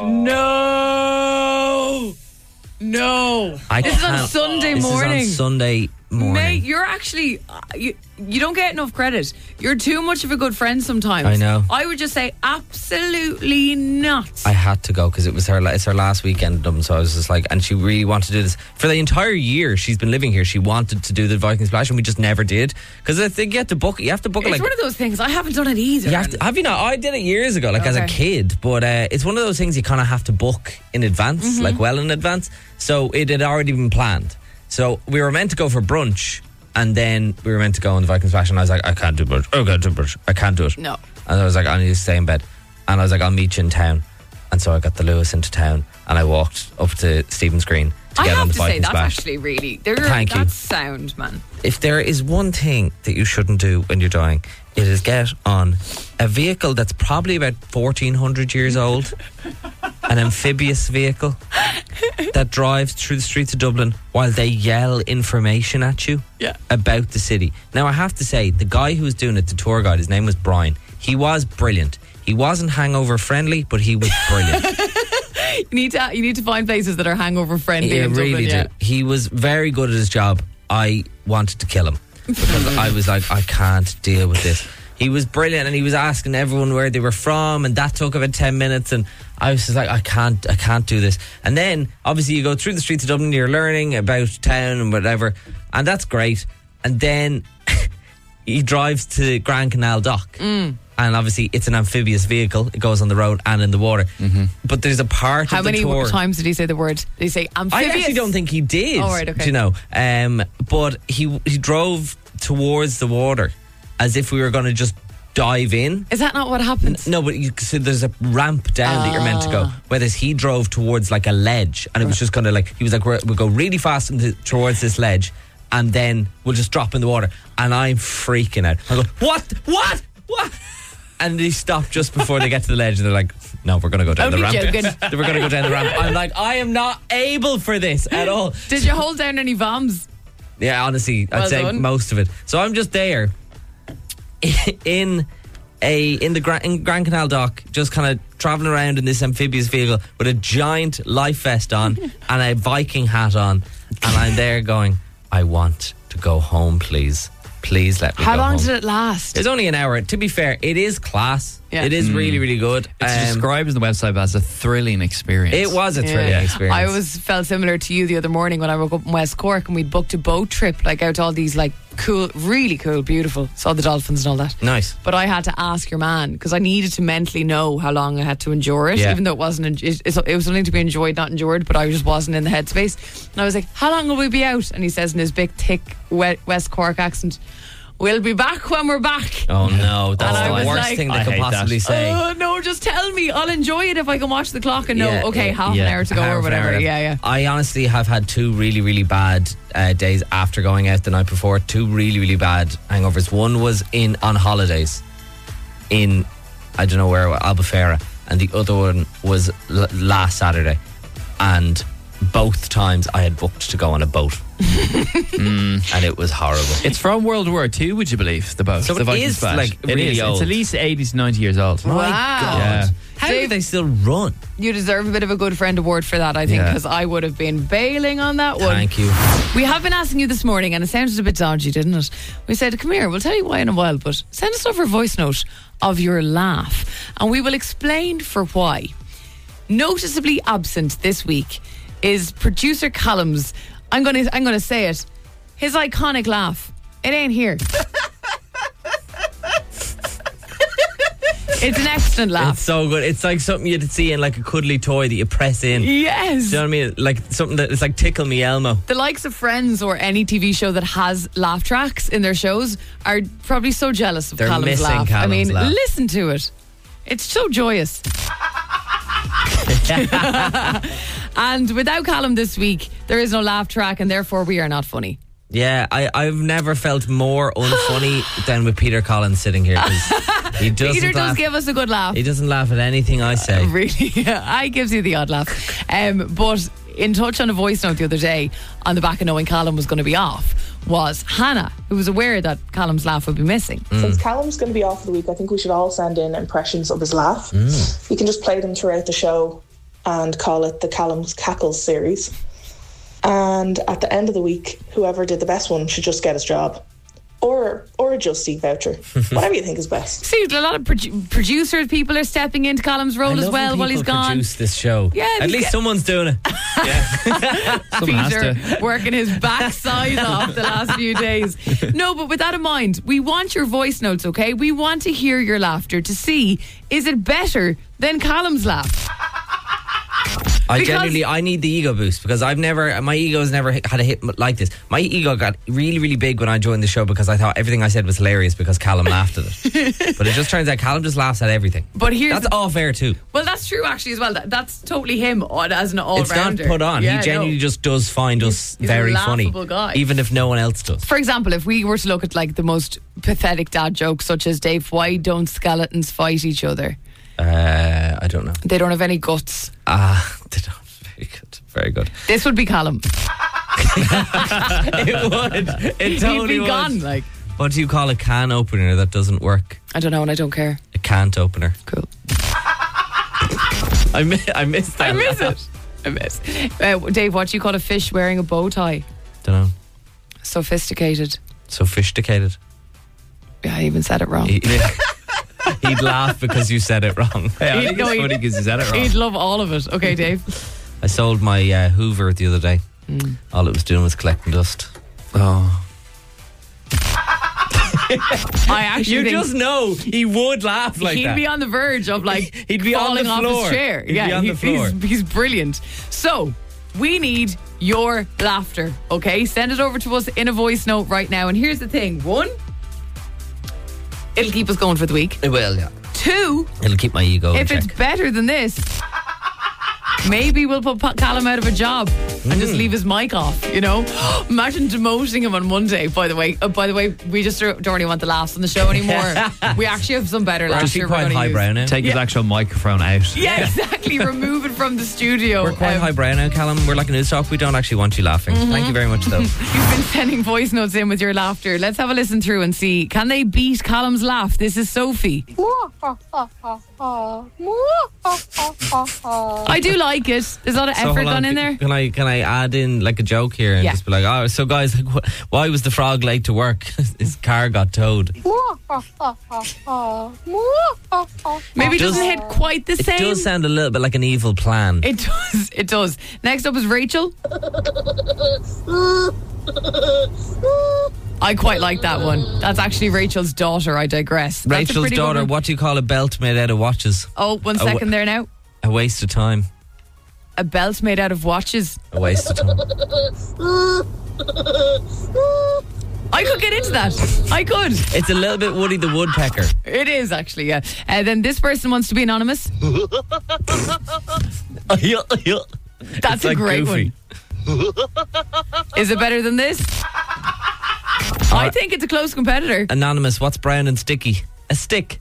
No. No. I This is on can't- Sunday this morning. Is on Sunday morning. Mate, you're actually uh, you, you don't get enough credit. You're too much of a good friend sometimes. I know. I would just say absolutely not. I had to go because it was her. It's her last weekend in Dublin, so I was just like, and she really wanted to do this for the entire year she's been living here. She wanted to do the Viking splash, and we just never did because I think you have to book. You have to book it it's like. one of those things. I haven't done it either. You have, to, have you not? I did it years ago, like as a Okay. kid. But uh, it's one of those things you kind of have to book in advance, Mm-hmm. like well in advance. So it had already been planned. So we were meant to go for brunch, and then we were meant to go on the Viking splash, and I was like, I can't do brunch. I can't do brunch. I can't do it. No. And I was like, I need to stay in bed. And I was like, I'll meet you in town. And so I got the Lewis into town, and I walked up to Stephen's Green to I get on have the to say Viking that's splash. actually really. They're, Thank you. that's sound, man. If there is one thing that you shouldn't do when you're dying, it is get on a vehicle that's probably about fourteen hundred years old, an amphibious vehicle that drives through the streets of Dublin while they yell information at you Yeah. about the city. Now, I have to say, the guy who was doing it, the tour guide, his name was Brian. He was brilliant. He wasn't hangover friendly, but he was brilliant. You need to you need to find places that are hangover friendly. He in Dublin, really yeah. did. He was very good at his job. I wanted to kill him because I was like, I can't deal with this. He was brilliant, and he was asking everyone where they were from, and that took about ten minutes. And I was just like, I can't, I can't do this. And then obviously you go through the streets of Dublin, you're learning about town and whatever, and that's great. And then he drives to Grand Canal Dock. Mm. And obviously it's an amphibious vehicle. It goes on the road and in the water. Mm-hmm. But there's a part How of the many tour. times did he say the word? Did he say I amphibious? actually don't think he did. Oh, right, okay. Do you know? Um, but he he drove towards the water as if we were going to just dive in. Is that not what happens? No, but you, so there's a ramp down that you're meant to go. Ah. Whereas he drove towards like a ledge, and it was just going to like he was like we're, we'll go really fast into, towards this ledge, and then we'll just drop in the water. And I'm freaking out. I go, what? What? What? And they stop just before they get to the ledge, and they're like, no, we're going to go down Only the ramp. joking. We're going to go down the ramp. I'm like, I am not able for this at all. Did you hold down any bombs? Yeah, honestly, I'd Well say done. most of it. So I'm just there in a in the Gra- in Grand Canal Dock, just kind of travelling around in this amphibious vehicle with a giant life vest on and a Viking hat on, and I'm there going, I want to go home, please. Please let me How go long home. did it last? It's only an hour. To be fair, it is class. Yeah. It is really, really good. It's Um, described on the website as a thrilling experience. it was a thrilling Yeah. experience. I always felt similar to you the other morning when I woke up in West Cork and we'd booked a boat trip, like out to all these like cool, really cool, beautiful, saw the dolphins and all that. Nice. But I had to ask your man because I needed to mentally know how long I had to endure it, Yeah. even though it wasn't. en- It, it was something to be enjoyed, not endured. But I just wasn't in the headspace. And I was like, "How long will we be out?" And he says in his big, thick we- West Cork accent, "We'll be back when we're back." Oh no, that's And I the was worst like, thing I they could hate that. possibly say. Oh no! Just tell me. I'll enjoy it if I can watch the clock and know. Yeah, okay, yeah, half yeah. an hour to go Half or an whatever. hour. Yeah, yeah. I honestly have had two really, really bad uh, days after going out the night before. Two really, really bad hangovers. One was in on holidays in, I don't know where, Albufeira, and the other one was l- last Saturday. And both times I had booked to go on a boat. mm. And it was horrible. It's from World War Two, would you believe? The boat. So the it Viking is, splash. like, It really is. old. It's at least eighty to ninety years old. My Wow. God. Yeah. How do they still run? You deserve a bit of a good friend award for that, I think, Yeah. because I would have been bailing on that one. Thank you. We have been asking you this morning, and it sounded a bit dodgy, didn't it? We said, come here, we'll tell you why in a while, but send us over a voice note of your laugh, and we will explain for why. Noticeably absent this week is producer Callum's, I'm going to I'm going to say it, his iconic laugh. It ain't here. It's an excellent laugh. It's so good. It's like something you'd see in like a cuddly toy that you press in. Yes. Do you know what I mean? Like something that it's like Tickle Me Elmo. The likes of Friends or any T V show that has laugh tracks in their shows are probably so jealous of They're Callum's missing laugh. I Callum's mean, laugh. listen to it. It's so joyous. And without Callum this week, there is no laugh track, and therefore we are not funny. Yeah, I, I've never felt more unfunny than with Peter Collins sitting here. 'Cause he doesn't Peter does laugh. give us a good laugh. He doesn't laugh at anything I say. Really, I gives you the odd laugh. Um, but in touch on a voice note the other day, on the back of knowing Callum was going to be off, was Hannah, who was aware that Callum's laugh would be missing. Since Callum's going to be off for the week, I think we should all send in impressions of his laugh. Mm. We can just play them throughout the show and call it the Callum's Cackles series. And at the end of the week, whoever did the best one should just get his job. Or or a Just Eat voucher. Whatever you think is best. See, a lot of produ- producers, people are stepping into Callum's I role as love well when while he's people gone. produce this show. Yeah, At he's least get- someone's doing it. Someone has Peter to. working his backside off the last few days. No, but with that in mind, we want your voice notes, okay? We want to hear your laughter to see, is it better than Callum's laugh? I Because- genuinely, I need the ego boost because I've never, my ego has never hit- had a hit like this. My ego got really, really big when I joined the show because I thought everything I said was hilarious because Callum laughed at it. But it just turns out Callum just laughs at everything. But here's That's the- off air too. Well, that's true actually as well. That, that's totally him on- as an all-rounder. It's not put on. Yeah, he genuinely no. just does find us he's a very funny, laughable guy. even if no one else does. For example, if we were to look at like the most pathetic dad jokes, such as Dave, why don't skeletons fight each other? Uh, I don't know. They don't have any guts. Ah, they don't. Very good. Very good. This would be Callum. It would. It totally He'd be would. gone. Like, What do you call a can opener that doesn't work? I don't know, and I don't care. A can't opener. Cool. I mi- I missed that. I miss it. I miss. Uh, Dave, what do you call a fish wearing a bow tie? Don't know. Sophisticated. Sophisticated. Yeah, I even said it wrong. He, he'd laugh because you said it wrong. Yeah, I He'd- think no, it's he'd- funny because you said it wrong. He'd love all of it. Okay, Dave. I sold my uh, Hoover the other day. All it was doing was collecting dust. Oh. I actually You think just know he would laugh like he'd that. be on the verge of like He'd be on falling the off floor. his chair. He'd yeah, be on he- the floor. He's, he's brilliant. So we need your laughter. Okay, send it over to us in a voice note right now. And here's the thing: one, it'll keep us going for the week. It will, yeah. Two, It'll keep my ego in if check. it's better than this, Maybe we'll put Pa- Callum out of a job and Mm. just leave his mic off, you know? Imagine demoting him on Monday, by the way. Uh, by the way, we just don't really want the laughs on the show anymore. We actually have some better laughs. Just be here quite we're gonna highbrow use. now. Take his Yeah. actual microphone out. Yeah, exactly. Remove it from the studio. We're quite Um, highbrow now, Callum. We're like a news talk. We don't actually want you laughing. Thank you very much, though. You've been sending voice notes in with your laughter. Let's have a listen through and see, can they beat Callum's laugh? This is Sophie. I do like it. There's a lot of So effort hold on, gone in there. Can I can I add in like a joke here and Yeah. just be like, oh, so guys, like, wh- why was the frog late to work? His car got towed. Maybe it Does- doesn't hit quite the It same. does sound a little bit like an evil plan. It does. It does. Next up is Rachel. I quite like that one. That's actually Rachel's daughter. I digress. That's a Rachel's pretty good daughter, one. what do you call a belt made out of watches? Oh, one A wa- second there now. A waste of time. A belt made out of watches. A waste of time. I could get into that. I could. It's a little bit Woody the Woodpecker. It is actually, yeah. Uh, then this person wants to be anonymous. That's It's a like great Goofy. one. Is it better than this? I think it's a close competitor. Anonymous, what's brown and sticky? A stick.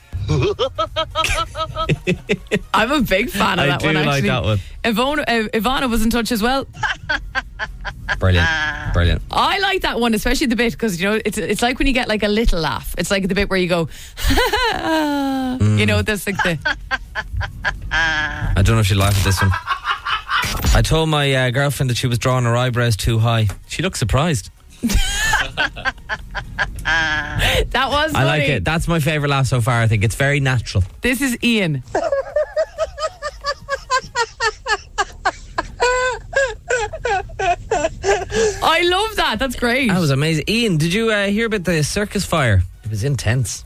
I'm a big fan of I that do one, like actually. that one. Ivona, uh, Ivana was in touch as well. Brilliant. Brilliant. I like that one, especially the bit, because, you know, it's it's like when you get like a little laugh. It's like the bit where you go, you know, that's like the... I don't know if she'll laugh at this one. I told my uh, girlfriend that she was drawing her eyebrows too high. She looked surprised. That was I like funny. it. That's my favourite laugh so far, I think. It's very natural. This is Ian. I love that. That's great. That was amazing. Ian, did you uh, hear about the circus fire? It was intense.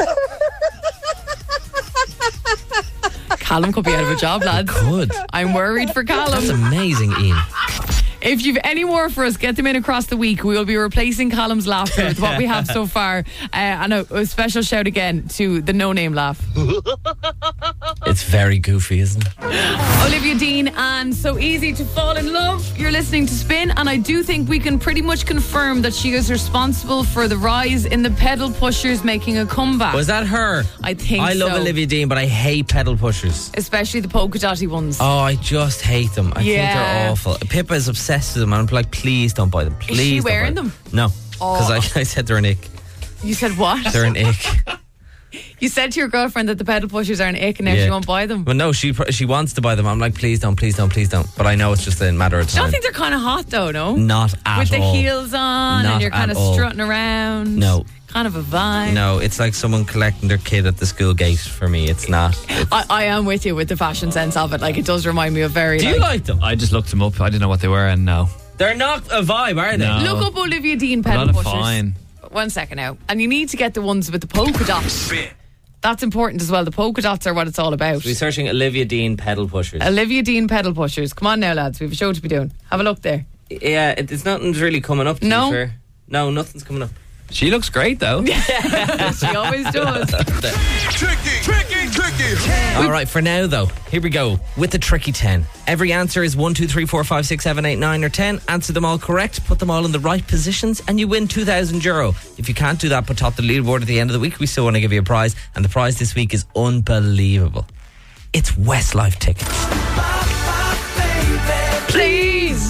Callum could be out of a job, lads. Good. I'm worried for That's Callum. amazing, Ian. If you've any more for us, get them in across the week. We will be replacing Callum's laughter with what we have so far. Uh, and a, a special shout again to the no-name laugh. It's very goofy, isn't it? Olivia Dean and So Easy to Fall in Love. You're listening to Spin, and I do think we can pretty much confirm that she is responsible for the rise in the pedal pushers making a comeback. Was that her? I think I love so. Olivia Dean, but I hate pedal pushers. Especially the polka dotty ones. Oh, I just hate them. I Yeah. think they're awful. Pippa is obsessed with them, and I'm like, please don't buy them. Please. she don't buy wearing them? No, Oh. because I, I said they're an ick. You said what? They're an ick. You said to your girlfriend that the pedal pushers are an ick and now she won't buy them. Well, no, she pr- she wants to buy them. I'm like, please don't, please don't, please don't. But I know it's just a matter of I time. don't think they're kind of hot though, no? Not at With the all. heels on Not and you're kind at of all. strutting around. No. Kind of a vibe. No, it's like someone collecting their kid at the school gate for me. It's not. It's, I, I am with you with the fashion sense of it. Like, it does remind me of very. do you like them? I just looked them up. I didn't know what they were, and no. They're not a vibe, are they? No. Look up Olivia Dean A lot pedal of pushers. fine. One second now. And you need to get the ones with the polka dots. That's important as well. The polka dots are what it's all about. We're searching Olivia Dean pedal pushers. Olivia Dean pedal pushers. Come on now, lads. We have a show to be doing. Have a look there. yeah, it, it's nothing's really coming up. To No? be fair. No, nothing's coming up. She looks great, though. She always does. Tricky, tricky, tricky. All right, for now though, here we go with the tricky ten. Every answer is one, two, three, four, five, six, seven, eight, nine, or ten. Answer them all correct, put them all in the right positions, and you win two thousand euro. If you can't do that, but top the leaderboard at the end of the week, we still want to give you a prize, and the prize this week is unbelievable. It's Westlife tickets. Please.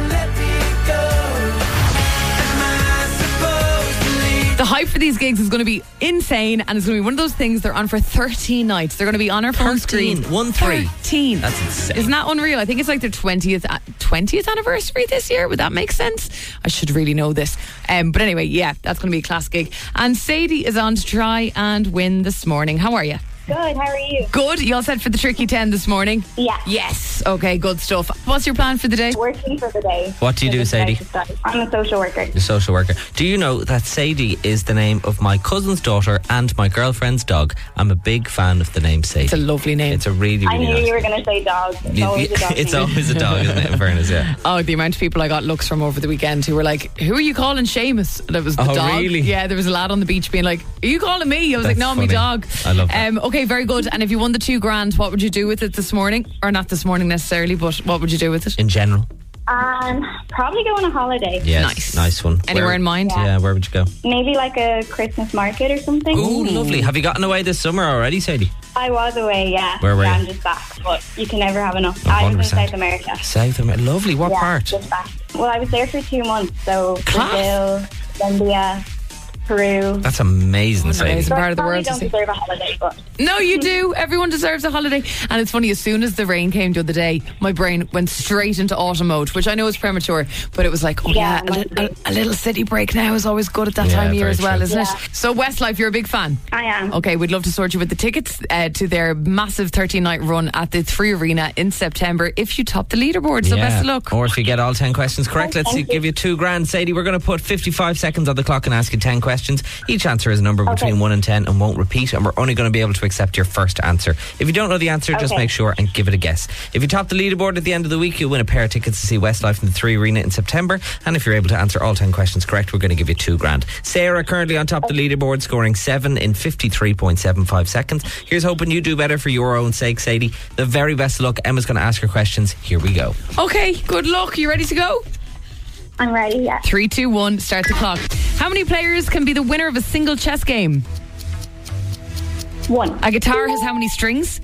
The hype for these gigs is going to be insane, and it's going to be one of those things. They're on for thirteen nights. They're going to be on our phone thirteen, screen. one three. thirteen. That's insane. Isn't that unreal? I think it's like their twentieth twentieth anniversary this year. Would that make sense? I should really know this. Um, but anyway, yeah, that's going to be a class gig. And Sadie is on to try and win this morning. How are you? Good, how are you? Good. You all set for the tricky ten this morning? Yeah. Yes. Okay, good stuff. What's your plan for the day? Working for the day. What do you do, Sadie? I'm a social worker. You're a social worker. Do you know that Sadie is the name of my cousin's daughter and my girlfriend's dog? I'm a big fan of the name Sadie. It's a lovely name. It's a really, I really knew nice you were name. going to say dog. It's You- always a dog. It's name. always a dog, isn't it? In fairness, yeah. Oh, the amount of people I got looks from over the weekend who were like, who are you calling Seamus? And it was the Oh, dog. really? Yeah, there was a lad on the beach being like, are you calling me? I was like, That's no, funny. me dog. I love that. Um, okay. Okay, very good. And if you won the two grand, what would you do with it this morning? Or not this morning necessarily, but what would you do with it? In general? Um, probably go on a holiday. Yes, Nice. nice one. Anywhere Where- in mind? Yeah. Yeah, where would you go? Maybe like a Christmas market or something. Ooh, lovely. Have you gotten away this summer already, Sadie? I was away, yeah. Where were yeah, you? I'm just back, but you can never have enough. Oh, I was in one hundred percent. South America. South America. Lovely. What yeah, part? just back. Well, I was there for two months, so Class. Brazil, Colombia, Peru. That's amazing, Sadie. Amazing So part I of the probably world to don't see. deserve a holiday, but No, you do. Everyone deserves a holiday. And it's funny, as soon as the rain came the other day, my brain went straight into autumn mode, which I know is premature, but it was like, oh yeah, Yeah, a, li- a, a little city break now is always good at that Yeah, time of year very as well, true. isn't Yeah. it? So Westlife, you're a big fan. I am. Okay, we'd love to sort you with the tickets uh, to their massive thirteen-night run at the Three Arena in September if you top the leaderboard. So best of luck. Or if you get all ten questions correct, let's see, give you two grand. Sadie, we're going to put fifty-five seconds on the clock and ask you ten questions. Each answer is a number between one and ten and won't repeat, and we're only going to be able to accept your first answer. If you don't know the answer, just Okay. make sure and give it a guess. If you top the leaderboard at the end of the week, you'll win a pair of tickets to see Westlife in the Three Arena in September, and if you're able to answer all ten questions correct, we're going to give you two grand. Sarah currently on top of the leaderboard, scoring seven in fifty-three point seven five seconds. Here's hoping you do better for your own sake, Sadie. The very best of luck. Emma's going to ask her questions. Here we go. Okay, good luck. You ready to go? I'm ready, yeah. Three, two, one, start the clock. How many players can be the winner of a single chess game? One. A guitar has how many strings?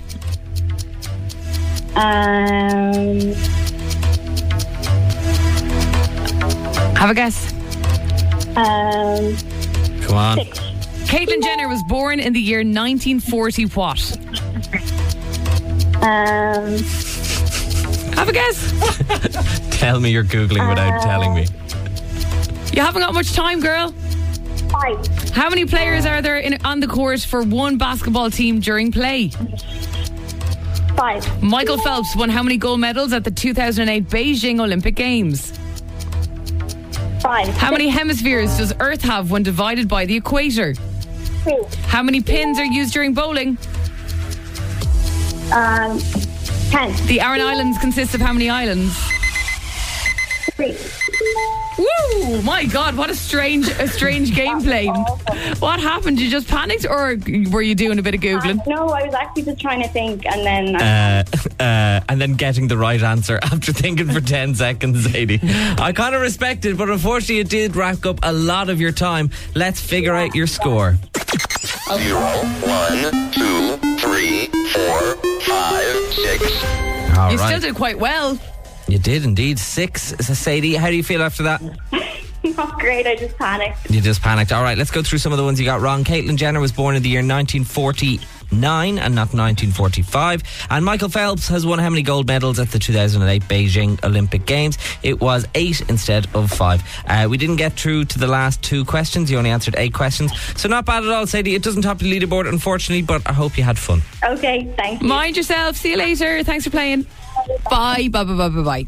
Um, Have a guess. um, Come on. six. Caitlyn Jenner was born in the year nineteen forty what? Um, Have a guess. Tell me you're Googling without Uh, telling me. You haven't got much time, girl. five. How many players are there in, on the court for one basketball team during play? Five. Michael Phelps won how many gold medals at the two thousand eight Beijing Olympic Games? Five. How many hemispheres does Earth have when divided by the equator? Two. How many pins are used during bowling? Um, ten. The Aran Islands consist of how many islands? Three. Woo! My God, what a strange, a strange gameplay. What happened? You just panicked, or were you doing a bit of googling? No, I was actually just trying to think, and then Uh, uh, and then getting the right answer after thinking for ten seconds, Sadie. I kind of respect it, but unfortunately it did rack up a lot of your time. Let's figure out your score. Zero, one, two, three, four, five, six. All You right. still did quite well. You did indeed. Six. So Sadie, how do you feel after that? not great. I just panicked. You just panicked. All right, let's go through some of the ones you got wrong. Caitlyn Jenner was born in the year nineteen forty-nine and not nineteen forty-five. And Michael Phelps has won how many gold medals at the two thousand eight Beijing Olympic Games? It was eight instead of five. Uh, we didn't get through to the last two questions. You only answered eight questions. So not bad at all, Sadie. It doesn't top the leaderboard, unfortunately, but I hope you had fun. Okay, thank you. Mind yourself. See you later. Thanks for playing. Bye. Bye, bye, bye, bye, bye.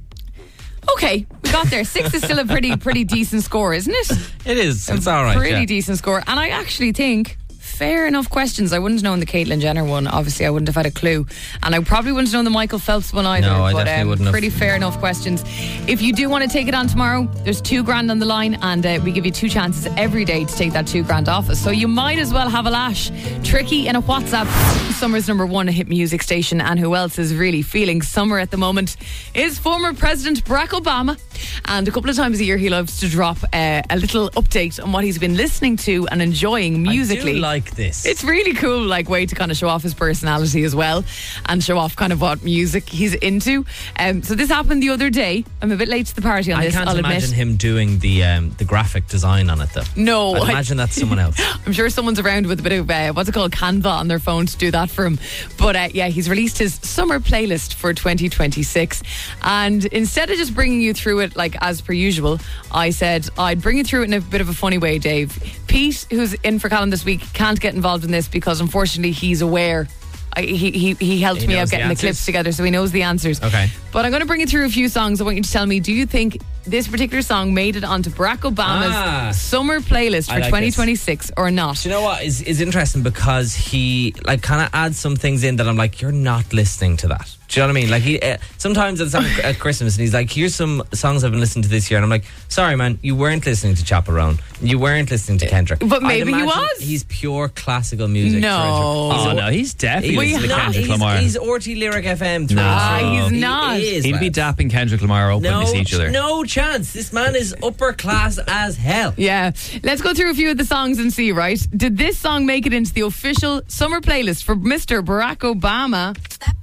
Okay, we got there. Six is still a pretty, pretty decent score, isn't it? It is. It's all right. Pretty yeah. decent score. And I actually think fair enough questions. I wouldn't have known the Caitlyn Jenner one. Obviously, I wouldn't have had a clue. And I probably wouldn't have known the Michael Phelps one either. No, I but definitely wouldn't have. Pretty fair enough questions. If you do want to take it on tomorrow, there's two grand on the line, and uh, we give you two chances every day to take that two grand off us. So you might as well have a lash. Tricky in a WhatsApp. Summer's number one hit music station, and who else is really feeling summer at the moment is former President Barack Obama. And a couple of times a year, he loves to drop uh, a little update on what he's been listening to and enjoying musically. I do like this. It's really cool, like, way to kind of show off his personality as well, and show off kind of what music he's into. Um, so this happened the other day. I'm a bit late to the party on I this, can't I'll imagine admit. him doing the um, the graphic design on it, though. No, I'd I- imagine that's someone else. I'm sure someone's around with a bit of uh, what's it called, Canva on their phone to do that for him. But uh, yeah, he's released his summer playlist for twenty twenty-six, and instead of just bringing you through it like as per usual, I said I'd bring you through it in a bit of a funny way. Dave, Pete, who's in for Callum this week, can't get involved in this because unfortunately he's aware. I, he, he he helped He me knows out the getting the, answers? clips together, so he knows the answers. Okay. But I'm going to bring you through a few songs. I want you to tell me, do you think this particular song made it onto Barack Obama's Ah. summer playlist I for like twenty twenty-six or not? Do you know what is is interesting because he like kind of adds some things in that I'm like, you're not listening to that. Do you know what I mean? Like he uh, sometimes it's at Christmas and he's like, here's some songs I've been listening to this year, and I'm like, sorry man, you weren't listening to Chaperone, you weren't listening to Kendrick. But I'd maybe he imagine was. He's pure classical music. No. He's Oh a- no, he's definitely He's listening to not. Kendrick He's, Lamar. he's R T Lyric F M. through No. and through. Ah, he's He not. is, He'd be lads. dapping Kendrick Lamar up when No, they see each other. no chance. This man is upper class as hell. Yeah. Let's go through a few of the songs and see, right? Did this song make it into the official summer playlist for Mister Barack Obama?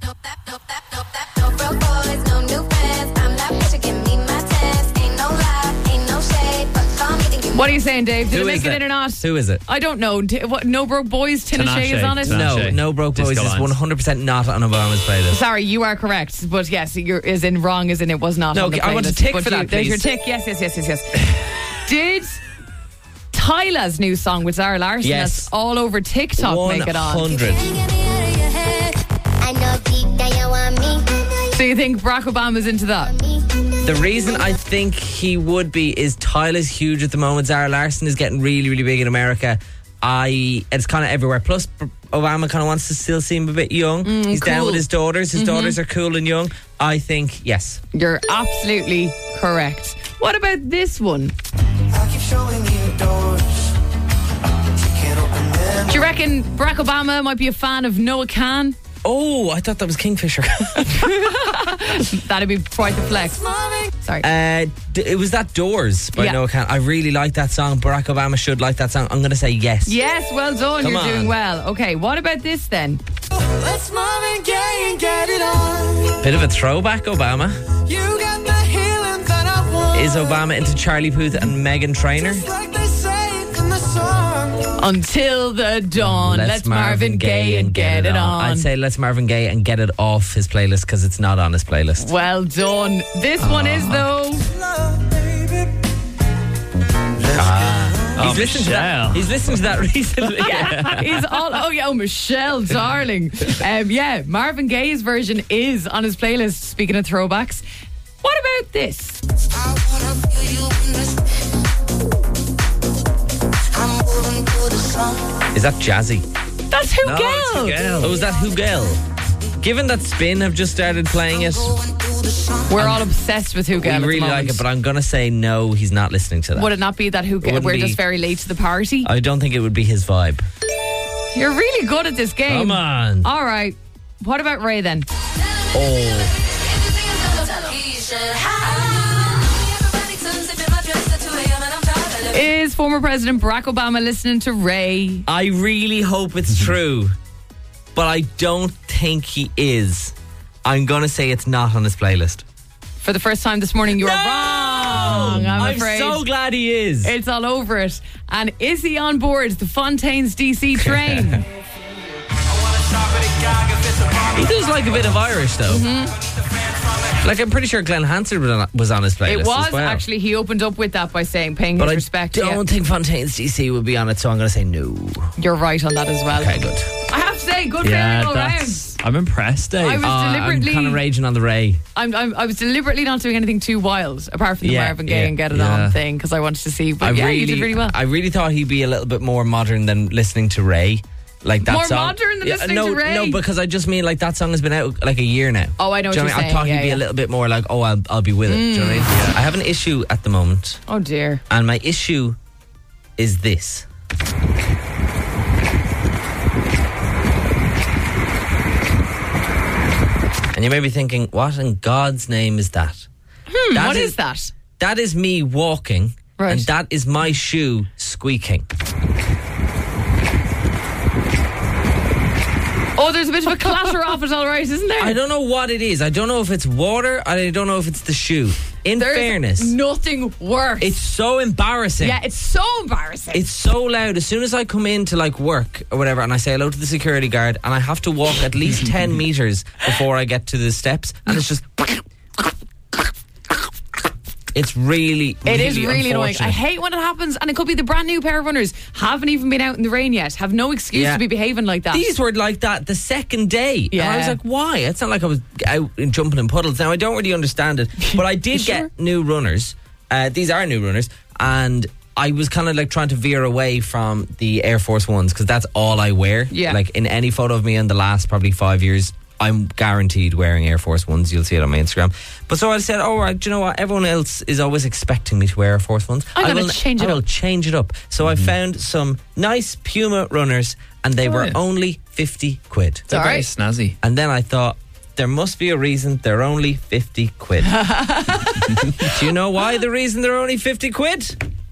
What are you saying, Dave? Did Who it make is it it? in or not? Who is it? I don't know. T- what, No Broke Boys, Tinashe is Tinashe. on it? Tinashe. No, no Broke Boys Disco is Lines. one hundred percent not on Obama's playlist. Sorry, you are correct. But yes, you're is in wrong, as in it was not No, on the I want a playlist. tick But for you- that, There's your please. tick. Yes, yes, yes, yes, yes. Did Tyla's new song with Zara Larsson Yes. that's all over TikTok make it on? one hundred. So you think Barack Obama's into that? The reason I think he would be is Tyler's huge at the moment. Zara Larsson is getting really, really big in America. I it's kind of everywhere. Plus, B- Obama kind of wants to still seem a bit young. He's down cool. with his daughters. His Mhm. daughters are cool and young. I think yes. You're absolutely correct. What about this one? Do you reckon Barack Obama might be a fan of Noah Khan? Oh, I thought that was Kingfisher. That'd be quite the flex. Sorry. uh, d- it was that Doors by Yeah. Noah Khan. I really like that song. Barack Obama should like that song. I'm going to say yes. Yes, well done. Come You're on. doing well. Okay, what about this then? Let's Marvin Gaye and get it on. Bit of a throwback, Obama. You got the healing that I want. Is Obama into Charlie Puth and Megan Trainor? Like they say in the song. Until the dawn. Let's, Marvin Gaye and get it on. I'd say let's Marvin Gaye and get it off his playlist because it's not on his playlist. Well done. This one is though. Oh, He's listened to Michelle. that. He's listened to that recently. Yeah, he's all. Oh yeah, oh Michelle, darling. Um, yeah, Marvin Gaye's version is on his playlist. Speaking of throwbacks, what about this? Is that Jazzy? That's Who No, Girl. it's Who Girl. Oh, is that Who Girl? Given that Spin have just started playing it, We're all obsessed with Who Girl. we at the really like moment. it, but I'm going to say no, he's not listening to that. Would it not be that Who Girl? wouldn't We're be. just very late to the party. I don't think it would be his vibe. You're really good at this game. Come on. All right. What about Ray then? Oh. Is former President Barack Obama listening to Ray? I really hope it's true, but I don't think he is. I'm going to say it's not on his playlist. For the first time this morning, you are No! wrong. I'm, I'm afraid. so glad he is. It's all over it. And is he on board the Fontaines D C train? He does like a bit of Irish, though. Like, I'm pretty sure Glenn Hansard was on- was on his playlist. It was as well. actually, he opened up with that by saying, paying But his I respect. don't Yeah. think Fontaine's D C would be on it, so I'm going to say no. You're right on that as well. Okay, good. I have to say, good Yeah, feeling all round. that's. I'm impressed, Dave. I was Uh, I'm deliberately. kind of raging on the Ray. I'm, I'm, I was deliberately not doing anything too wild, apart from the Yeah, Marvin Gaye yeah, and Get It yeah. On thing, because I wanted to see. But I yeah, really, you did really well. I really thought he'd be a little bit more modern than listening to Ray. Like that More song. modern than listening no, to Ray? No, because I just mean like that song has been out like a year now. Oh, I know Do what you you're know what I mean? I saying. thought Yeah, he'd be yeah. a little bit more like, oh, I'll, I'll be with it. Do you know what I mean? I have an issue at the moment, Oh dear. and my issue is this. And you may be thinking, what in God's name is that? Hmm, That what is- is that? That is me walking, Right. and that is my shoe squeaking. Oh, there's a bit of a clatter off it, all right, isn't there? I don't know what it is. I don't know if it's water. I don't know if it's the shoe. In There's fairness, nothing worse. it's so embarrassing. yeah, it's so embarrassing. It's so loud. As soon as I come in to like work or whatever, and I say hello to the security guard, and I have to walk at least ten meters before I get to the steps, and it's just. It's really, It really is really annoying. unfortunate. I hate when it happens, and it could be the brand new pair of runners. Haven't even been out in the rain yet. Have no excuse Yeah. to be behaving like that. These were like that the second day. And I was Yeah. like, why? It's not like I was out and jumping in puddles. Now, I don't really understand it, but I did Sure. get new runners. uh, these are new runners, and I was kind of like trying to veer away from the Air Force Ones because that's all I wear. Yeah. Like in any photo of me in the last probably five years, I'm guaranteed wearing Air Force Ones. You'll see it on my Instagram. But so I said, oh, right, do you know what? Everyone else is always expecting me to wear Air Force Ones. I'm I going will- to change it I will up. change it up. So I found some nice Puma runners, and they Oh, were yeah. only fifty quid. They're all very right. snazzy. And then I thought, there must be a reason they're only fifty quid. Do you know why the reason they're only fifty quid?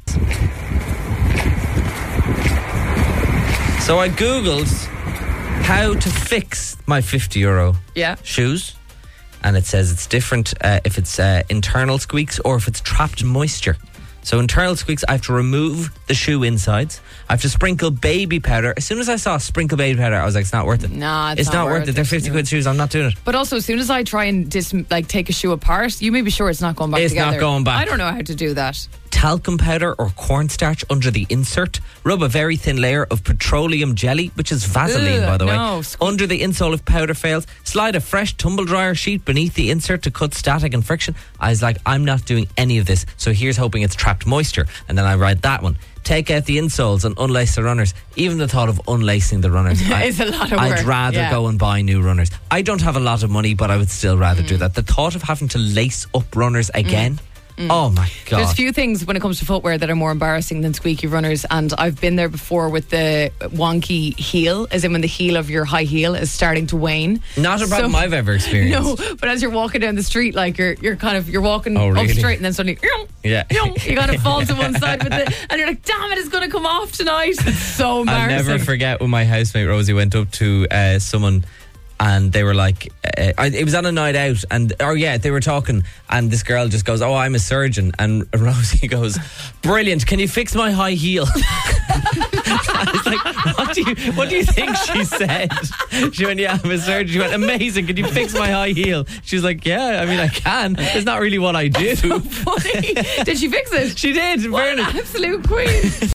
So I Googled how to fix my fifty euro Yeah. shoes. And it says it's different uh, if it's uh, internal squeaks or if it's trapped moisture. So internal squeaks, I have to remove the shoe insides. I have to sprinkle baby powder. As soon as I saw sprinkle baby powder, I was like, it's not worth it. Nah, it's, It's not worth it. They're fifty quid shoes. I'm not doing it. But also, as soon as I try and dis- like take a shoe apart, you may be sure it's not going back It's not together. going back. I don't know how to do that. Talcum powder or cornstarch under the insert. Rub a very thin layer of petroleum jelly, which is Vaseline, Ugh, by the way, no. under the insole if powder fails. Slide a fresh tumble dryer sheet beneath the insert to cut static and friction. I was like, I'm not doing any of this. So here's hoping it's trapped moisture. And then I write that one. Take out the insoles and unlace the runners. Even the thought of unlacing the runners, I- It's a lot of I'd work, rather yeah. go and buy new runners. I don't have a lot of money, but I would still rather do that. The thought of having to lace up runners again. Oh my God. There's a few things when it comes to footwear that are more embarrassing than squeaky runners, and I've been there before with the wonky heel, as in when the heel of your high heel is starting to wane. Not a problem So- I've ever experienced. No, but as you're walking down the street, like you're you're kind of you're walking Oh, up really? straight, and then suddenly, young, Yeah. young, you kind of fall to one side with it, and you're like, damn it, it's going to come off tonight. It's so I'll embarrassing. never forget when my housemate Rosie went up to uh, someone and they were like, uh, I- it was on a night out, and oh yeah, they were talking, and this girl just goes, "Oh, I'm a surgeon," and Rosie goes, "Brilliant! Can you fix my high heel?" I was like, "What do you What do you think she said?" She went, "Yeah, I'm a surgeon." She went, "Amazing! Can you fix my high heel?" She was like, "Yeah, I mean, I can. It's not really what I do." Funny. Did she fix it? She did. In What an fairness. absolute queen.